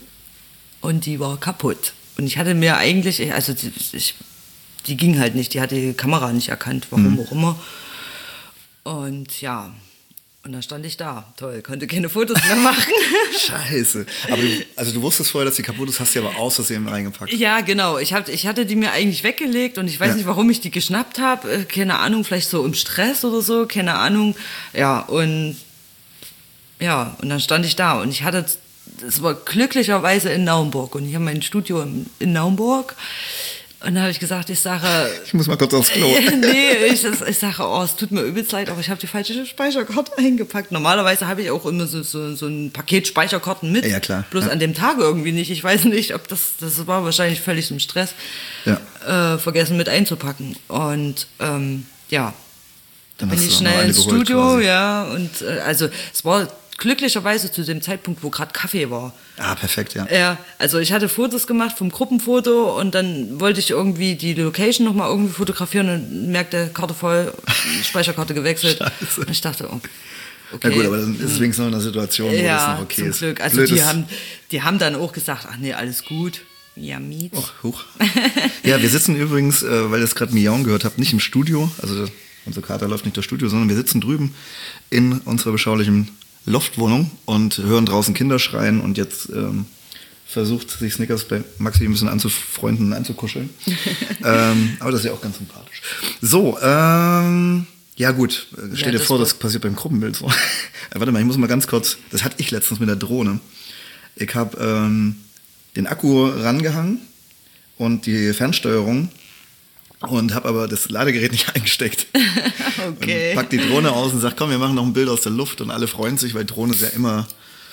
und die war kaputt. Und ich hatte mir eigentlich, also die ging halt nicht, die hatte die Kamera nicht erkannt, warum auch immer. Und ja, und dann stand ich da. Toll, konnte keine Fotos mehr machen. Scheiße. Aber du wusstest vorher, dass die kaputt ist, hast sie aber aus Versehen reingepackt. Ja, genau. Ich hatte die mir eigentlich weggelegt und ich weiß nicht, warum ich die geschnappt habe. Keine Ahnung, vielleicht so im Stress oder so, keine Ahnung. Ja, und dann stand ich da und es war glücklicherweise in Naumburg und ich habe mein Studio in Naumburg. Und dann habe ich gesagt, ich muss mal kurz aufs Klo. Ich sage, es tut mir übelst leid, aber ich habe die falsche Speicherkarte eingepackt. Normalerweise habe ich auch immer so ein Paket Speicherkarten mit. Ja, klar. Bloß an dem Tag irgendwie nicht. Ich weiß nicht, ob das war wahrscheinlich völlig im Stress. Ja. Vergessen mit einzupacken. Und dann bin ich schnell ins Studio, quasi. Ja. Und also es war glücklicherweise zu dem Zeitpunkt, wo gerade Kaffee war. Ah, perfekt, ja. Ja, also ich hatte Fotos gemacht vom Gruppenfoto und dann wollte ich irgendwie die Location nochmal irgendwie fotografieren und merkte, Karte voll, Speicherkarte gewechselt. Scheiße. Und ich dachte, okay. Na gut, aber dann ist es wenigstens noch in einer Situation, wo das noch okay ist. Zum Glück. Also die haben dann auch gesagt, ach nee, alles gut. Ja, Miet. Huch. Ja, wir sitzen übrigens, weil ihr es gerade Miauen gehört habt, nicht im Studio. Also unser Kater läuft nicht durchs Studio, sondern wir sitzen drüben in unserer beschaulichen Loftwohnung und hören draußen Kinder schreien und jetzt versucht sich Snickers bei Maxi ein bisschen anzufreunden und anzukuscheln. Aber das ist ja auch ganz sympathisch. So, ja gut, stell dir vor, das passiert beim Gruppenbild so. Warte mal, ich muss mal ganz kurz, das hatte ich letztens mit der Drohne. Ich habe den Akku rangehangen und die Fernsteuerung und habe aber das Ladegerät nicht eingesteckt. Okay. Und pack die Drohne aus und sag, komm, wir machen noch ein Bild aus der Luft und alle freuen sich, weil Drohne ist ja immer,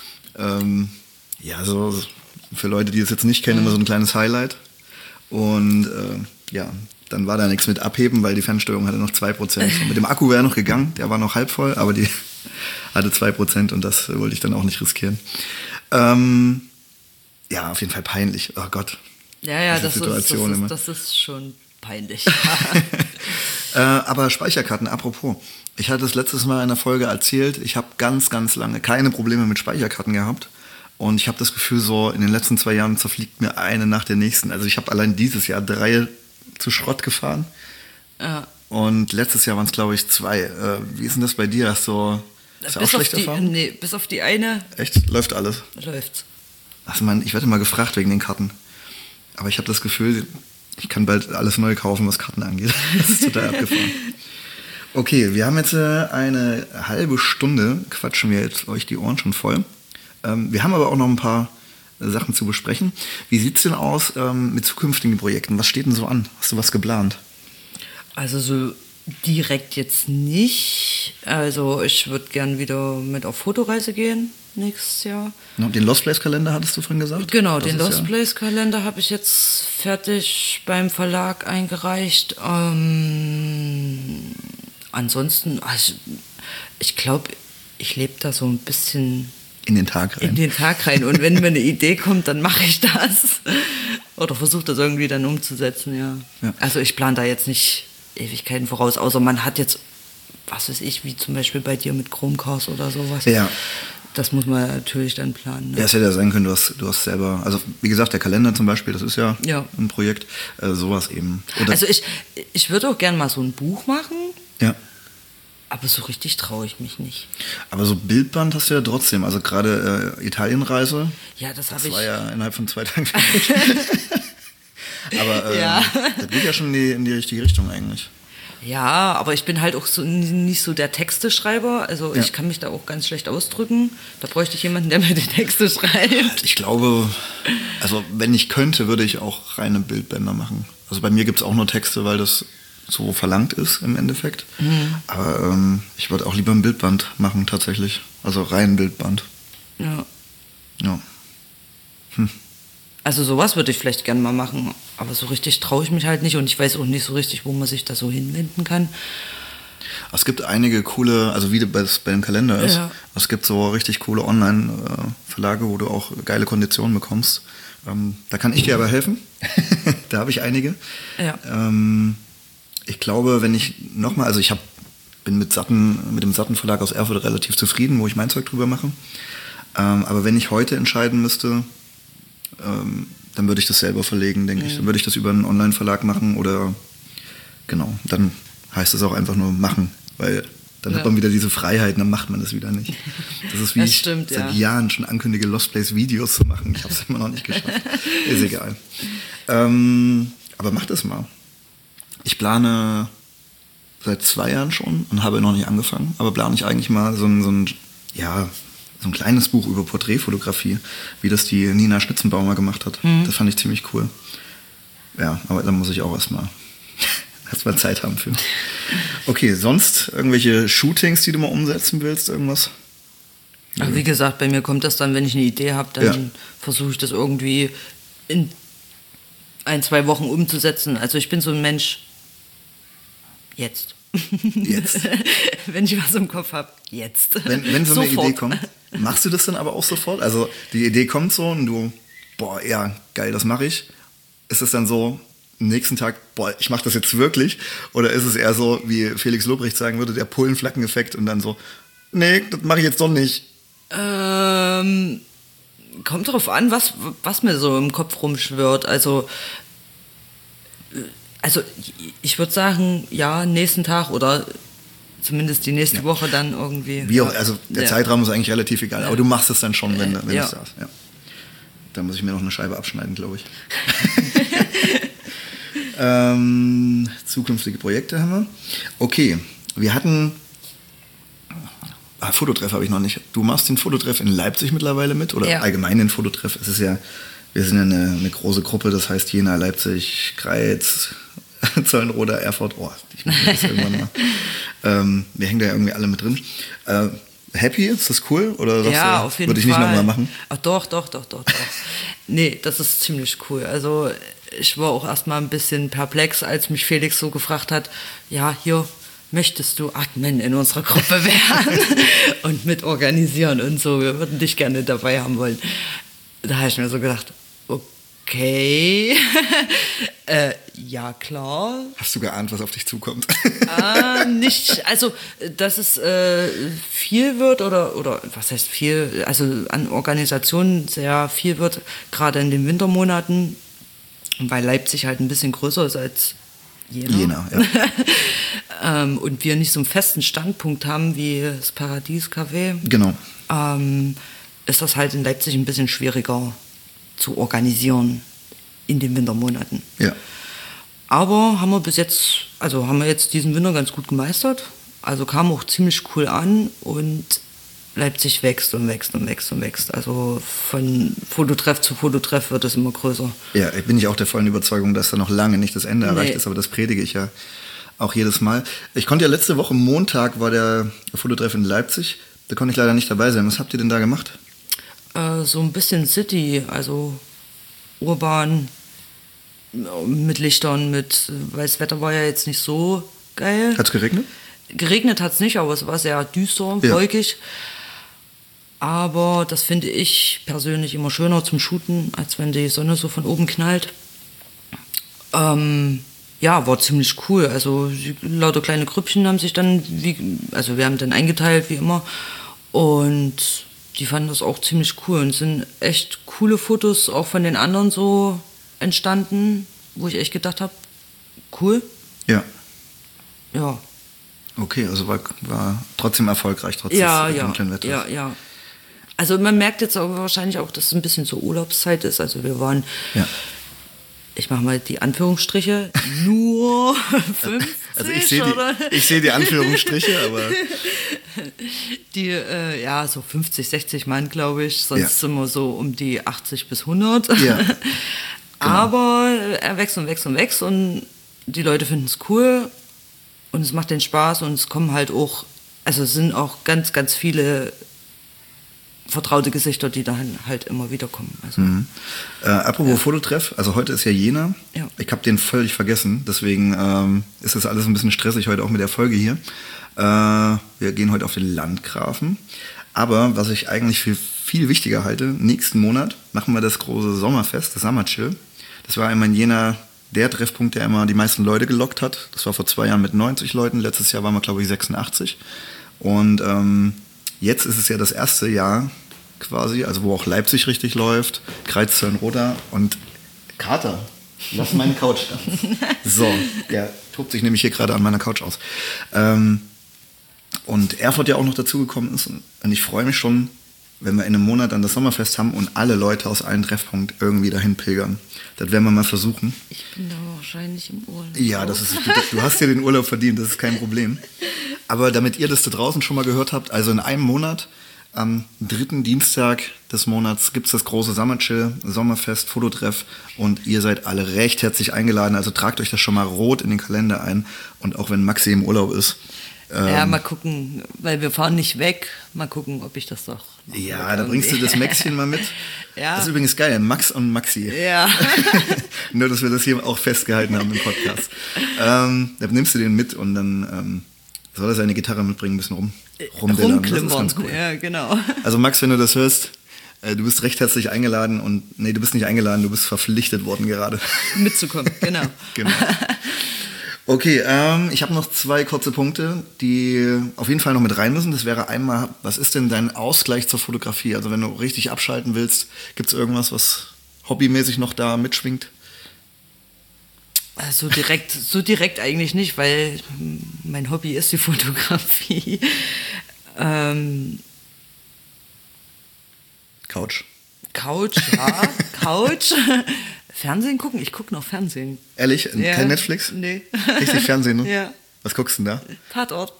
so für Leute, die es jetzt nicht kennen, immer so ein kleines Highlight. Und dann war da nichts mit abheben, weil die Fernsteuerung hatte noch 2%. Und mit dem Akku wäre noch gegangen, der war noch halb voll, aber die hatte 2% und das wollte ich dann auch nicht riskieren. Auf jeden Fall peinlich. Oh Gott. Ja, das ist schon peinlich. Aber Speicherkarten, apropos. Ich hatte es letztes Mal in der Folge erzählt, ich habe ganz, ganz lange keine Probleme mit Speicherkarten gehabt. Und ich habe das Gefühl, so in den letzten 2 Jahren zerfliegt mir eine nach der nächsten. Also ich habe allein dieses Jahr 3 zu Schrott gefahren. Ja. Und letztes Jahr waren es, glaube ich, 2. Wie ist denn das bei dir? Hast du auch schlecht erfahren? Nee, bis auf die eine. Echt? Läuft alles? Läuft's. Also ich werde immer gefragt wegen den Karten. Aber ich habe das Gefühl, ich kann bald alles neu kaufen, was Karten angeht. Das ist total abgefahren. Okay, wir haben jetzt eine halbe Stunde, quatschen wir jetzt euch die Ohren schon voll. Wir haben aber auch noch ein paar Sachen zu besprechen. Wie sieht es denn aus mit zukünftigen Projekten? Was steht denn so an? Hast du was geplant? Also so direkt jetzt nicht. Also ich würde gern wieder mit auf Fotoreise gehen nächstes Jahr. Den Lost Place Kalender hattest du vorhin gesagt? Genau, den Lost Place Kalender habe ich jetzt fertig beim Verlag eingereicht. Ansonsten, also ich glaube, ich lebe da so ein bisschen in den Tag rein. Und wenn mir eine Idee kommt, dann mache ich das. Oder versuche das irgendwie dann umzusetzen, ja. Also ich plane da jetzt nicht Ewigkeiten voraus, außer man hat jetzt, was weiß ich, wie zum Beispiel bei dir mit Chromecast oder sowas. Ja. Das muss man natürlich dann planen. Ne? Ja, es hätte ja sein können, du hast selber, also wie gesagt, der Kalender zum Beispiel, das ist ja ein Projekt, sowas eben. Oder also ich würde auch gerne mal so ein Buch machen. Ja. Aber so richtig traue ich mich nicht. Aber so Bildband hast du ja trotzdem, also gerade Italienreise. Ja, das war ja innerhalb von 2 Tagen. Aber das geht ja schon in die richtige Richtung eigentlich. Ja, aber ich bin halt auch so nicht so der Texteschreiber. Also ich kann mich da auch ganz schlecht ausdrücken. Da bräuchte ich jemanden, der mir die Texte schreibt. Ich glaube, also wenn ich könnte, würde ich auch reine Bildbänder machen. Also bei mir gibt es auch nur Texte, weil das so verlangt ist im Endeffekt. Mhm. Aber ich würde auch lieber ein Bildband machen tatsächlich. Also rein Bildband. Ja. Ja. Also sowas würde ich vielleicht gerne mal machen, aber so richtig traue ich mich halt nicht und ich weiß auch nicht so richtig, wo man sich da so hinwenden kann. Es gibt einige coole, also wie bei dem Kalender ist, es gibt so richtig coole Online-Verlage, wo du auch geile Konditionen bekommst. Da kann ich dir aber helfen. Da habe ich einige. Ja. Ich glaube, wenn ich nochmal, also bin mit dem Satten Verlag aus Erfurt relativ zufrieden, wo ich mein Zeug drüber mache. Aber wenn ich heute entscheiden müsste, dann würde ich das selber verlegen, denke ich. Dann würde ich das über einen Online-Verlag machen oder genau, dann heißt es auch einfach nur machen, weil dann hat man wieder diese Freiheit, dann macht man das wieder nicht. Das ist wie das ich stimmt, seit Jahren schon ankündige, Lost Place Videos zu machen. Ich habe es immer noch nicht geschafft. Ist egal. Aber mach das mal. Ich plane seit 2 Jahren schon und habe noch nicht angefangen, aber plane ich eigentlich mal so ein kleines Buch über Porträtfotografie, wie das die Nina Schnitzenbaumer gemacht hat. Das fand ich ziemlich cool. Ja, aber da muss ich auch erstmal Zeit haben für. Okay, sonst irgendwelche Shootings, die du mal umsetzen willst, irgendwas? Ach, wie gesagt, bei mir kommt das dann, wenn ich eine Idee habe, dann versuche ich das irgendwie in 1-2 Wochen umzusetzen. Also ich bin so ein Mensch, jetzt. Wenn ich was im Kopf habe, jetzt. Wenn so eine Idee kommt, machst du das dann aber auch sofort? Also die Idee kommt so und du, boah, ja, geil, das mache ich. Ist es dann so, am nächsten Tag, boah, ich mache das jetzt wirklich? Oder ist es eher so, wie Felix Lobrecht sagen würde, der Pullenflackeneffekt und dann so, nee, das mache ich jetzt doch nicht? Kommt drauf an, was mir so im Kopf rumschwirrt. Also ich würde sagen, ja, nächsten Tag oder zumindest die nächste Woche dann irgendwie. Wie auch, also der Zeitraum ist eigentlich relativ egal, aber du machst es dann schon, wenn du es sagst. Ja. Da muss ich mir noch eine Scheibe abschneiden, glaube ich. Zukünftige Projekte haben wir. Okay, wir hatten... Fototreff habe ich noch nicht. Du machst den Fototreff in Leipzig mittlerweile mit? Oder allgemein den Fototreff? Es ist ja, wir sind ja eine große Gruppe, das heißt Jena, Leipzig, Greiz, Zollenroda, Erfurt. Oh, ich muss das irgendwann mal. Wir hängen da ja irgendwie alle mit drin. Happy? Ist das cool? Oder ja, auf jeden Fall. Würde ich nicht nochmal machen? Ach, doch. Nee, das ist ziemlich cool. Also ich war auch erstmal ein bisschen perplex, als mich Felix so gefragt hat, ja, hier, möchtest du Admin in unserer Gruppe werden und mit organisieren und so, wir würden dich gerne dabei haben wollen. Da habe ich mir so gedacht, okay, ja klar. Hast du geahnt, was auf dich zukommt? Nicht, also dass es viel wird oder was heißt viel, also an Organisationen sehr viel wird, gerade in den Wintermonaten, weil Leipzig halt ein bisschen größer ist als Jena, ja. Und wir nicht so einen festen Standpunkt haben wie das Paradies-Café. Genau. Ist das halt in Leipzig ein bisschen schwieriger zu organisieren in den Wintermonaten. Ja. Aber haben wir jetzt diesen Winter ganz gut gemeistert. Also kam auch ziemlich cool an und Leipzig wächst und wächst und wächst und wächst. Also von Fototreff zu Fototreff wird es immer größer. Ja, bin ich auch der vollen Überzeugung, dass da noch lange nicht das Ende erreicht ist, aber das predige ich ja auch jedes Mal. Ich konnte ja letzte Woche Montag war der Fototreff in Leipzig. Da konnte ich leider nicht dabei sein. Was habt ihr denn da gemacht? So ein bisschen City, also urban, mit Lichtern, weil das Wetter war ja jetzt nicht so geil. Hat's geregnet? Geregnet hat's nicht, aber es war sehr düster, wolkig. Aber das finde ich persönlich immer schöner zum Shooten, als wenn die Sonne so von oben knallt. War ziemlich cool. Also lauter kleine Grüppchen haben sich dann, wir haben dann eingeteilt wie immer. Und die fanden das auch ziemlich cool. Und es sind echt coole Fotos auch von den anderen so entstanden, wo ich echt gedacht habe, cool. Ja. Ja. Okay, also war trotzdem erfolgreich, trotz des dunklen Wetters. Ja. Also man merkt jetzt aber wahrscheinlich auch, dass es ein bisschen zur Urlaubszeit ist. Also wir waren, ich mache mal die Anführungsstriche, nur 50, also ich sehe die Anführungsstriche, aber... Die, so 50, 60 Mann, glaube ich. Sonst sind wir so um die 80 bis 100. Ja. Genau. Aber er wächst und die Leute finden es cool und es macht den Spaß und es kommen halt auch, also es sind auch ganz, ganz viele vertraute Gesichter, die dann halt immer wieder kommen. Also, apropos Fototreff, also heute ist ja Jena. Ja. Ich habe den völlig vergessen, deswegen ist das alles ein bisschen stressig heute auch mit der Folge hier. Wir gehen heute auf den Landgrafen. Aber was ich eigentlich für viel wichtiger halte, nächsten Monat machen wir das große Sommerfest, das Summerchill. Das war einmal in Jena der Treffpunkt, der immer die meisten Leute gelockt hat. Das war vor 2 Jahren mit 90 Leuten. Letztes Jahr waren wir, glaube ich, 86. Und jetzt ist es ja das erste Jahr quasi, also wo auch Leipzig richtig läuft, Kreuzlern-Roda und Kater. Lass meine Couch da. So, der tobt sich nämlich hier gerade an meiner Couch aus. Und Erfurt ja auch noch dazugekommen ist. Und ich freue mich schon, wenn wir in einem Monat dann das Sommerfest haben und alle Leute aus allen Treffpunkten irgendwie dahin pilgern. Das werden wir mal versuchen. Ich bin da wahrscheinlich im Urlaub. Ja, du hast dir den Urlaub verdient, das ist kein Problem. Aber damit ihr das da draußen schon mal gehört habt, also in einem Monat, am 3. Dienstag des Monats gibt es das große Summer-Chill, Sommerfest, Fototreff und ihr seid alle recht herzlich eingeladen. Also tragt euch das schon mal rot in den Kalender ein und auch wenn Maxi im Urlaub ist. Ja, mal gucken, weil wir fahren nicht weg. Mal gucken, ob ich das doch. Ja, da bringst du das Maxchen mal mit. Ja. Das ist übrigens geil, Max und Maxi. Ja. Nur, dass wir das hier auch festgehalten haben im Podcast. Dann nimmst du den mit und dann soll er seine Gitarre mitbringen, ein bisschen rumdillern. Das ist ganz cool. Ja, genau. Also Max, wenn du das hörst, du bist recht herzlich eingeladen und, nee, du bist nicht eingeladen, du bist verpflichtet worden gerade. Mitzukommen, genau. Genau. Okay, ich habe noch 2 kurze Punkte, die auf jeden Fall noch mit rein müssen. Das wäre einmal, was ist denn dein Ausgleich zur Fotografie? Also wenn du richtig abschalten willst, gibt es irgendwas, was hobbymäßig noch da mitschwingt? So direkt eigentlich nicht, weil mein Hobby ist die Fotografie. Couch. Couch, ja, Couch. Fernsehen gucken? Ich gucke noch Fernsehen. Ehrlich? Ja. Kein Netflix? Nee. Richtig Fernsehen, ne? Ja. Was guckst du denn da? Tatort.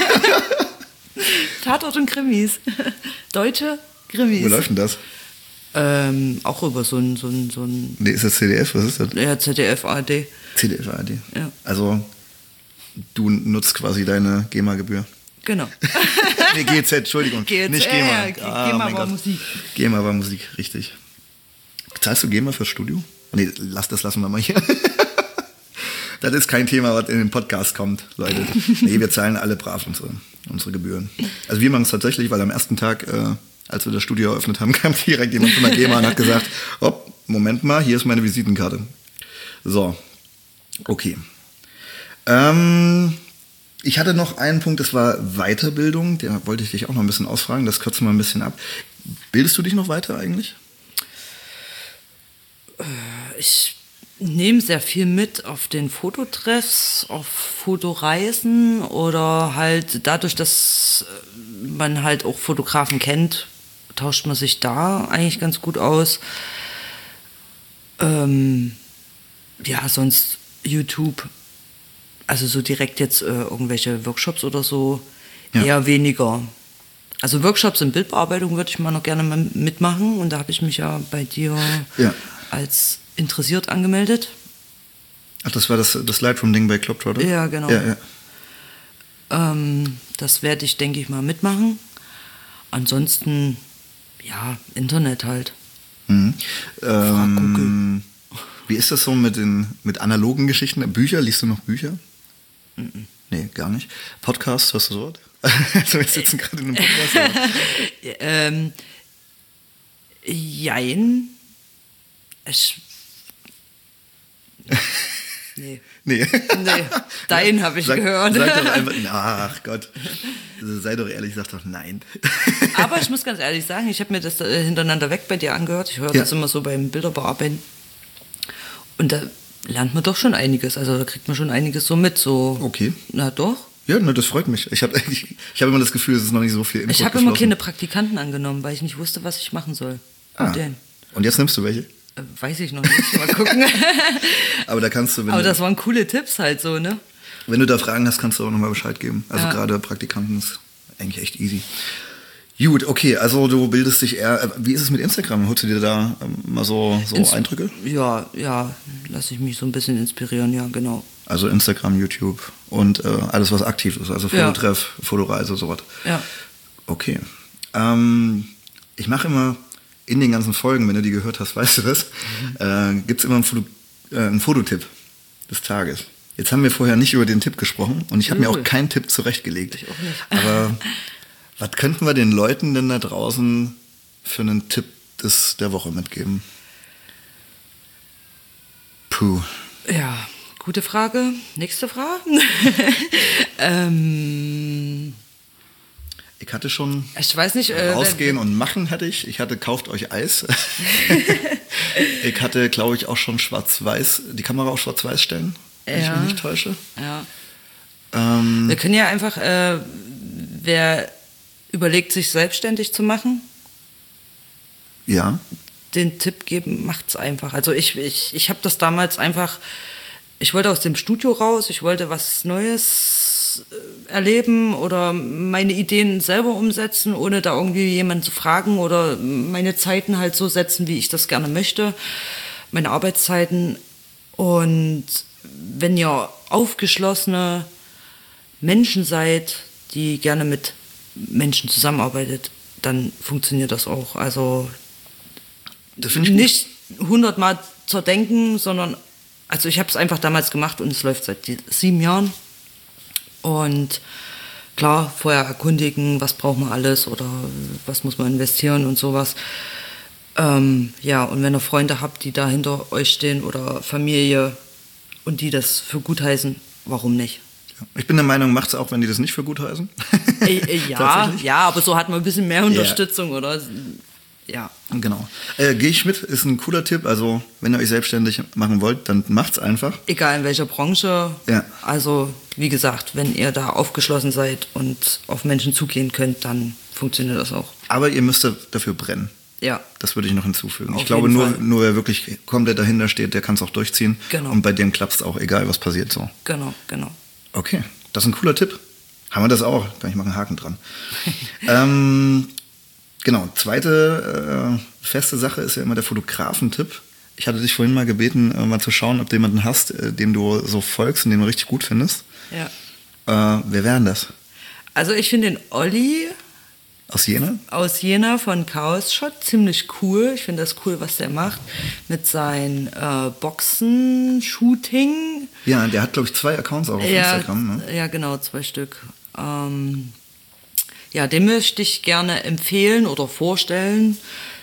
Tatort und Krimis. Deutsche Krimis. Wo läuft denn das? Auch über so ein Nee, ist das CDF? Was ist das? ja, ZDF, ARD. CDF, ARD. Ja. Also, du nutzt quasi deine GEMA-Gebühr. Genau. Nee, GEZ, Entschuldigung. GEZ, nicht GEMA. ja, GEMA mein war Gott. Musik. GEMA war Musik, richtig. Zahlst du GEMA fürs Studio? Nee, lassen wir mal hier. Das ist kein Thema, was in den Podcast kommt, Leute. Nee, wir zahlen alle brav unsere Gebühren. Also wir machen es tatsächlich, weil am ersten Tag, als wir das Studio eröffnet haben, kam direkt jemand von der GEMA und hat gesagt, oh, Moment mal, hier ist meine Visitenkarte. So, okay. Ich hatte noch einen Punkt, das war Weiterbildung. Da wollte ich dich auch noch ein bisschen ausfragen, das kürzen wir ein bisschen ab. Bildest du dich noch weiter eigentlich? Ich nehme sehr viel mit auf den Fototreffs, auf Fotoreisen oder halt dadurch, dass man halt auch Fotografen kennt, tauscht man sich da eigentlich ganz gut aus. Ja, sonst YouTube. Also so direkt jetzt irgendwelche Workshops oder so, Ja. eher weniger. Also Workshops in Bildbearbeitung würde ich mal noch gerne mal mitmachen und da habe ich mich ja bei dir als interessiert angemeldet. Ach, das war das Lightroom-Ding bei Club, oder? Ja, genau. Ja. Das werde ich, denke ich, mal mitmachen. Ansonsten, ja, Internet halt. Mhm. Frag Google. Wie ist das so mit analogen Geschichten? Bücher? Liest du noch Bücher? Nee, gar nicht. Podcast, hörst du so? Also wir sitzen gerade in einem Podcast. Jein. Nee. Nee. Nee, dein habe ich gehört. Sag doch einfach, ach Gott. Also sei doch ehrlich, sag doch nein. Aber ich muss ganz ehrlich sagen, ich habe mir das hintereinander weg bei dir angehört. Ich höre das immer so beim Bilderbearbeiten. Und da lernt man doch schon einiges. Also da kriegt man schon einiges so mit. So, Okay. Na doch. Ja, ne, das freut mich. Ich hab immer das Gefühl, es ist noch nicht so viel Input Ich habe immer geflossen. keine Praktikanten angenommen, weil ich nicht wusste, was ich machen soll. Ah. Und jetzt nimmst du welche? Weiß ich noch nicht. Mal gucken. Aber da kannst du, Aber das waren coole Tipps halt so, ne? wenn du da Fragen hast, kannst du auch nochmal Bescheid geben. Also Ja. gerade Praktikanten ist eigentlich echt easy. Gut, okay, also du bildest dich eher, wie ist es mit Instagram? Holst du dir da mal so Eindrücke? Ja, lasse ich mich so ein bisschen inspirieren, ja, genau. Also Instagram, YouTube und alles, was aktiv ist, also Fototreff, Fotoreise, sowas. Ja. Okay. Ich mache immer in den ganzen Folgen, wenn du die gehört hast, weißt du das, gibt es immer einen Fototipp des Tages. Jetzt haben wir vorher nicht über den Tipp gesprochen und ich habe mir auch keinen Tipp zurechtgelegt. Ich auch nicht. Aber was könnten wir den Leuten denn da draußen für einen Tipp der Woche mitgeben? Puh. Ja, gute Frage. Nächste Frage. Ich hatte schon Ich weiß nicht, rausgehen und machen hatte ich. Ich hatte kauft euch Eis. Ich hatte, glaube ich, auch schon schwarz-weiß, die Kamera auf schwarz-weiß stellen, wenn ich mich nicht täusche. Ja. Wir können ja einfach, wer überlegt, sich selbstständig zu machen, ja, den Tipp geben, macht's einfach. Also ich habe das damals einfach, ich wollte aus dem Studio raus, ich wollte was Neues erleben oder meine Ideen selber umsetzen, ohne da irgendwie jemanden zu fragen oder meine Zeiten halt so setzen, wie ich das gerne möchte, meine Arbeitszeiten. Und wenn ihr aufgeschlossene Menschen seid, die gerne mit Menschen zusammenarbeitet, dann funktioniert das auch. Also das finde ich nicht 100-mal zerdenken, sondern also ich habe es einfach damals gemacht und es läuft seit 7 Jahren. Und klar, vorher erkundigen, was braucht man alles oder was muss man investieren und sowas. Ja, und wenn ihr Freunde habt, die da hinter euch stehen oder Familie und die das für gut heißen, warum nicht? Ich bin der Meinung, macht es auch, wenn die das nicht für gut heißen. Ja, aber so hat man ein bisschen mehr Unterstützung, oder? Ja. Genau. Gehe ich mit, ist ein cooler Tipp. Also, wenn ihr euch selbstständig machen wollt, dann macht's einfach. Egal in welcher Branche. Ja. Also, wie gesagt, wenn ihr da aufgeschlossen seid und auf Menschen zugehen könnt, dann funktioniert das auch. Aber ihr müsst dafür brennen. Ja. Das würde ich noch hinzufügen. Auf ich glaube, jeden Fall. nur wer wirklich komplett dahinter steht, der kann es auch durchziehen. Genau. Und bei dem klappt es auch, egal was passiert so. Genau. Okay, das ist ein cooler Tipp. Haben wir das auch? Kann ich machen einen Haken dran. Genau, zweite feste Sache ist ja immer der Fotografentipp. Ich hatte dich vorhin mal gebeten, mal zu schauen, ob du jemanden hast, dem du so folgst und den du richtig gut findest. Ja. Wer wäre denn das? Also ich finde den Olli Aus Jena? aus Jena von Chaos Shot ziemlich cool. Ich finde das cool, was der macht mit seinen Boxen-Shooting. Ja, der hat, glaube ich, 2 Accounts auch auf Instagram. Ne? Ja, genau, 2 Stück. Ja, den möchte ich gerne empfehlen oder vorstellen.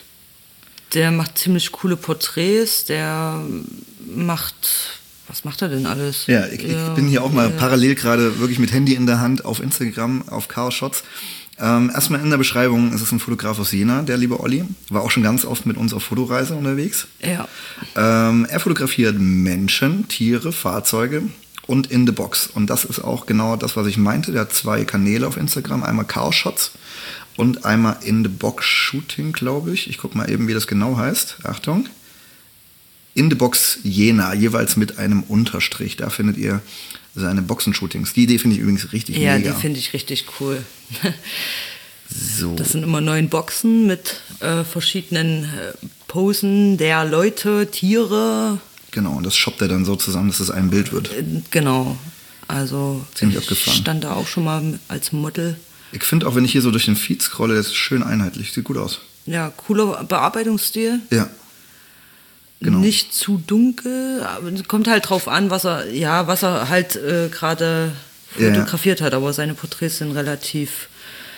Der macht ziemlich coole Porträts. Der macht... Was macht er denn alles? Ja, ich bin hier auch mal parallel gerade wirklich mit Handy in der Hand auf Instagram, auf Chaos Shots. Erstmal in der Beschreibung, es ist ein Fotograf aus Jena, der liebe Olli. War auch schon ganz oft mit uns auf Fotoreise unterwegs. Ja. Er fotografiert Menschen, Tiere, Fahrzeuge und in the Box. Und das ist auch genau das, was ich meinte. Der hat 2 Kanäle auf Instagram. Einmal Chaos Shots und einmal in the Box Shooting, glaube ich. Ich gucke mal eben, wie das genau heißt. Achtung. In the Box Jena, jeweils mit einem Unterstrich. Da findet ihr seine Boxenshootings. Die Idee finde ich übrigens richtig mega. Ja, die finde ich richtig cool. So. Das sind immer 9 Boxen mit verschiedenen Posen der Leute, Tiere. Genau, und das shoppt er dann so zusammen, dass es ein Bild wird. Genau. Also Ziemlich ich abgefahren. stand da auch schon mal als Model. Ich finde auch, wenn ich hier so durch den Feed scrolle, das ist schön einheitlich. Sieht gut aus. Ja, cooler Bearbeitungsstil. Ja. Genau. Nicht zu dunkel, aber es kommt halt drauf an, was er halt gerade fotografiert hat. Aber seine Porträts sind relativ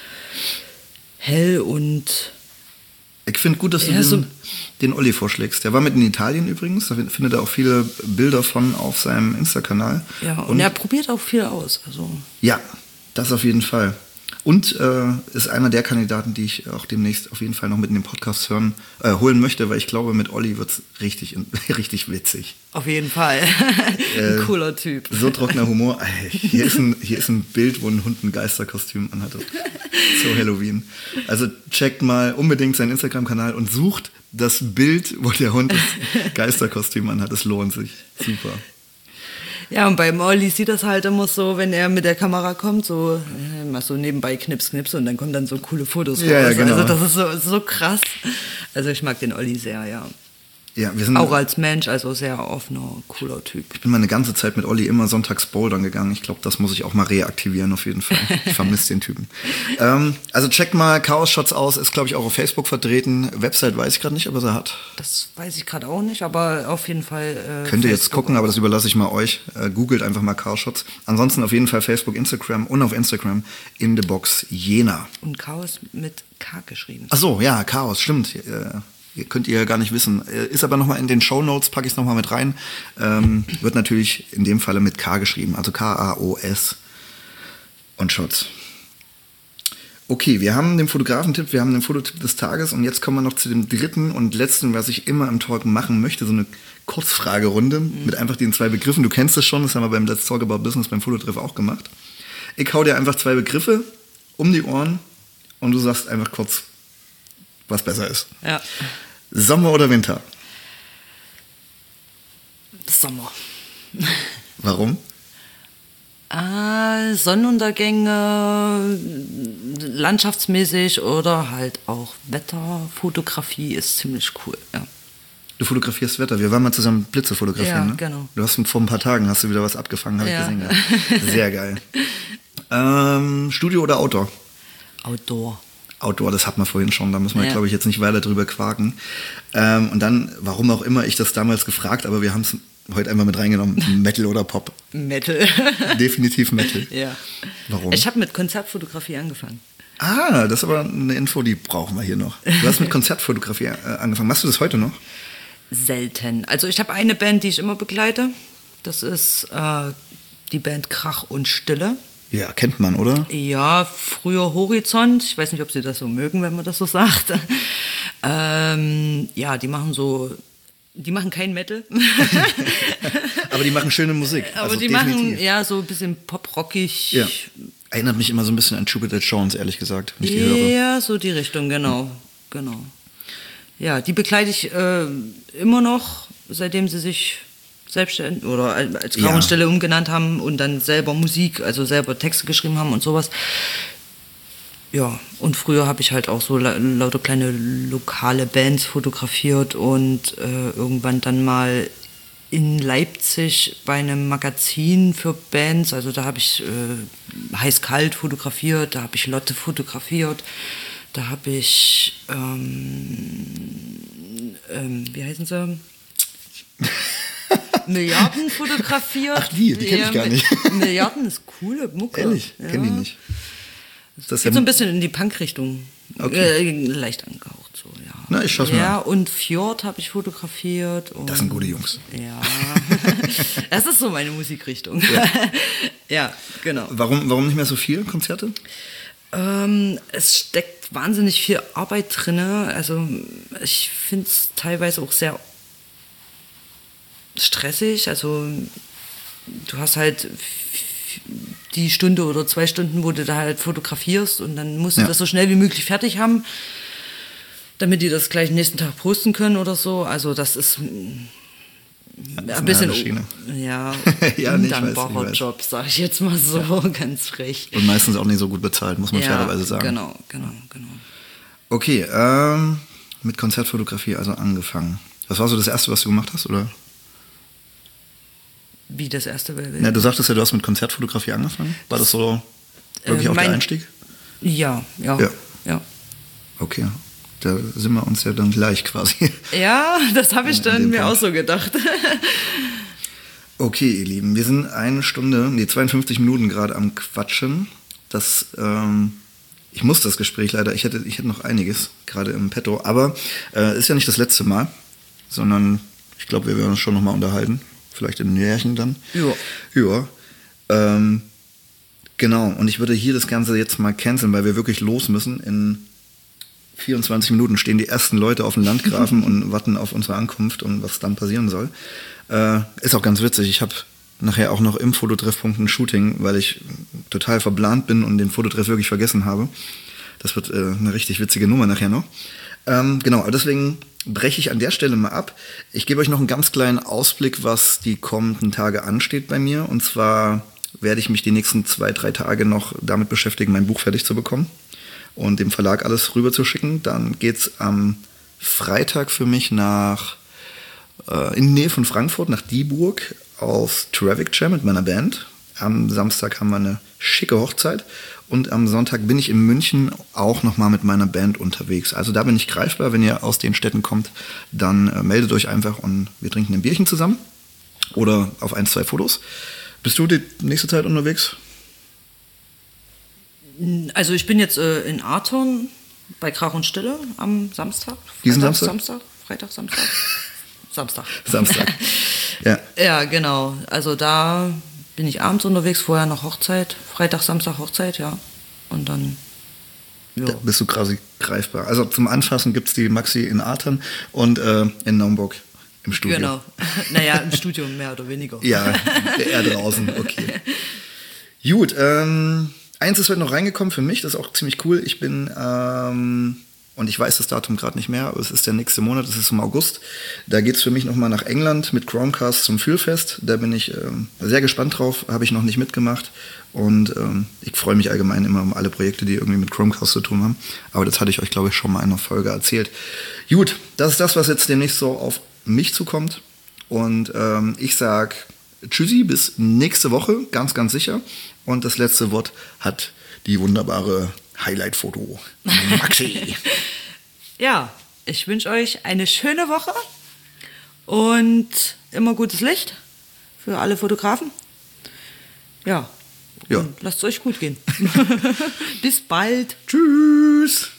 hell und... Ich finde gut, dass du den Olli vorschlägst. Der war mit in Italien übrigens. Da findet er auch viele Bilder von auf seinem Insta-Kanal. Ja, und er probiert auch viel aus. Also. Ja, das auf jeden Fall. Und ist einer der Kandidaten, die ich auch demnächst auf jeden Fall noch mit in den Podcast holen möchte, weil ich glaube, mit Olli wird es richtig, richtig witzig. Auf jeden Fall. Ein cooler Typ. So trockener Humor. Hier ist ein Bild, wo ein Hund ein Geisterkostüm anhatte. So Halloween. Also checkt mal unbedingt seinen Instagram-Kanal und sucht das Bild, wo der Hund das Geisterkostüm anhat. Das lohnt sich. Super. Ja, und bei Olli sieht das halt immer so, wenn er mit der Kamera kommt, so mal so nebenbei knips und dann kommen dann so coole Fotos raus. Ja, genau. Also das ist so krass. Also ich mag den Olli sehr, ja. Ja, wir sind auch als Mensch, also sehr offener, cooler Typ. Ich bin meine ganze Zeit mit Olli immer sonntags bouldern gegangen. Ich glaube, das muss ich auch mal reaktivieren auf jeden Fall. Ich vermisse den Typen. Also checkt mal Chaos Shots aus, ist glaube ich auch auf Facebook vertreten. Website weiß ich gerade nicht, ob er sie hat. Das weiß ich gerade auch nicht, aber auf jeden Fall könnt ihr jetzt gucken, aber das überlasse ich mal euch. Googelt einfach mal Chaos Shots. Ansonsten auf jeden Fall Facebook, Instagram und auf Instagram in the Box Jena. Und Chaos mit K geschrieben. Ach so, ja, Chaos, stimmt. Könnt ihr gar nicht wissen. Ist aber nochmal in den Shownotes, packe ich es nochmal mit rein. Wird natürlich in dem Falle mit K geschrieben, also K-A-O-S und Shots. Okay, wir haben den Fotografentipp, wir haben den Fototipp des Tages und jetzt kommen wir noch zu dem dritten und letzten, was ich immer im Talk machen möchte, so eine Kurzfragerunde mit einfach den 2 Begriffen. Du kennst es schon, das haben wir beim Let's Talk About Business beim Fototreff auch gemacht. Ich hau dir einfach 2 Begriffe um die Ohren und du sagst einfach kurz, was besser ist. Ja. Sommer oder Winter? Sommer. Warum? Sonnenuntergänge, landschaftsmäßig oder halt auch Wetterfotografie ist ziemlich cool, ja. Du fotografierst Wetter. Wir waren mal zusammen Blitze fotografieren, Ja, ne? genau. Du hast vor ein paar Tagen hast du wieder was abgefangen, habe ich gesehen. Ja. Sehr geil. Studio oder Outdoor? Outdoor. Outdoor, das hat man vorhin schon, da müssen wir, Ja. glaube ich, jetzt nicht weiter drüber quaken. Und dann, warum auch immer ich das damals gefragt, aber wir haben es heute einfach mit reingenommen, Metal oder Pop? Metal. Definitiv Metal. Ja. Warum? Ich habe mit Konzertfotografie angefangen. Ah, das ist aber eine Info, die brauchen wir hier noch. Du hast mit Konzertfotografie angefangen. Machst du das heute noch? Selten. Also ich habe eine Band, die ich immer begleite. Das ist die Band Krach und Stille. Ja, kennt man, oder? Ja, früher Horizont. Ich weiß nicht, ob Sie das so mögen, wenn man das so sagt. Ja, die machen kein Metal. Aber die machen schöne Musik. Aber also die definitiv. machen ja so ein bisschen pop-rockig. Ja. Erinnert mich immer so ein bisschen an Jupiter Jones, ehrlich gesagt, wenn ich die höre. Ja, so die Richtung, genau. Ja, die begleite ich immer noch, seitdem sie sich selbstständig oder als Krach und Stille umgenannt haben und dann selber Musik, also selber Texte geschrieben haben und sowas. Ja, und früher habe ich halt auch so lauter kleine lokale Bands fotografiert und irgendwann dann mal in Leipzig bei einem Magazin für Bands, also da habe ich Heiß-Kalt fotografiert, da habe ich Lotte fotografiert, da habe ich, wie heißen sie? Milliarden fotografiert. Ach, die kenne ich gar nicht. Milliarden ist coole Mucke. Ehrlich? Ja. Kenne die nicht. Das Geht so ein bisschen in die Punk-Richtung. Okay. Leicht angehaucht, so, ja. Na, ich schaue es mal Ja, an. und Fjord habe ich fotografiert. Und Das sind gute Jungs. Ja. Das ist so meine Musikrichtung. Ja, genau. Warum nicht mehr so viel Konzerte? Es steckt wahnsinnig viel Arbeit drin. Also ich finde es teilweise auch sehr stressig. Also du hast halt die Stunde oder 2 Stunden, wo du da halt fotografierst und dann musst du das so schnell wie möglich fertig haben, damit die das gleich nächsten Tag posten können oder so. Also das ist ein bisschen ja, undankbarer ich weiß. Job, sag ich jetzt mal so, ganz frech. Und meistens auch nicht so gut bezahlt, muss man fairerweise sagen. Genau. Okay, mit Konzertfotografie also angefangen. Was war so das Erste, was du gemacht hast, oder? Wie das erste? Na, du sagtest ja, du hast mit Konzertfotografie angefangen. War das so wirklich auch der Einstieg? Ja. Okay, da sind wir uns ja dann gleich quasi. Ja, das habe ich dann mir Punkt auch so gedacht. Okay, ihr Lieben, wir sind 52 Minuten gerade am Quatschen. Ich muss das Gespräch leider, ich hätte noch einiges gerade im Petto, aber ist ja nicht das letzte Mal, sondern ich glaube, wir werden uns schon nochmal unterhalten. Vielleicht in den Jährchen dann. Ja. Genau, und ich würde hier das Ganze jetzt mal canceln, weil wir wirklich los müssen. In 24 Minuten stehen die ersten Leute auf dem Landgrafen und warten auf unsere Ankunft und was dann passieren soll. Ist auch ganz witzig, ich habe nachher auch noch im Fototreffpunkt ein Shooting, weil ich total verplant bin und den Fototreff wirklich vergessen habe. Das wird eine richtig witzige Nummer nachher noch. Genau, aber deswegen breche ich an der Stelle mal ab. Ich gebe euch noch einen ganz kleinen Ausblick, was die kommenden Tage ansteht bei mir. Und zwar werde ich mich die nächsten 2-3 Tage noch damit beschäftigen, mein Buch fertig zu bekommen und dem Verlag alles rüber zu schicken. Dann geht es am Freitag für mich in die Nähe von Frankfurt, nach Dieburg, auf Traffic Jam mit meiner Band. Am Samstag haben wir eine schicke Hochzeit. Und am Sonntag bin ich in München auch nochmal mit meiner Band unterwegs. Also da bin ich greifbar. Wenn ihr aus den Städten kommt, dann meldet euch einfach und wir trinken ein Bierchen zusammen. Oder auf 1-2 Fotos. Bist du die nächste Zeit unterwegs? Also ich bin jetzt in Arton bei Krach und Stille am Samstag. Diesen Samstag? Freitag, Samstag. Samstag. Ja. Ja, genau. Also da bin ich abends unterwegs, vorher noch Hochzeit. Freitag, Samstag Hochzeit, ja. Und dann Ja. Da bist du quasi greifbar. Also zum Anfassen gibt es die Maxi in Artern und in Naumburg im Studio. Genau. Naja, im Studio mehr oder weniger. Ja, eher draußen, okay. Gut, eins ist heute noch reingekommen für mich, das ist auch ziemlich cool. Ich bin, und ich weiß das Datum gerade nicht mehr, aber es ist der nächste Monat, es ist im August. Da geht es für mich nochmal nach England mit Chromecast zum Fühlfest. Da bin ich sehr gespannt drauf, habe ich noch nicht mitgemacht. Und ich freue mich allgemein immer um alle Projekte, die irgendwie mit Chromecast zu tun haben. Aber das hatte ich euch, glaube ich, schon mal in einer Folge erzählt. Gut, das ist das, was jetzt demnächst so auf mich zukommt. Und ich sage tschüssi, bis nächste Woche, ganz, ganz sicher. Und das letzte Wort hat die wunderbare Highlight-Foto Maxi. Ja, ich wünsche euch eine schöne Woche und immer gutes Licht für alle Fotografen. Ja. Ja. Und lasst es euch gut gehen. Bis bald. Tschüss.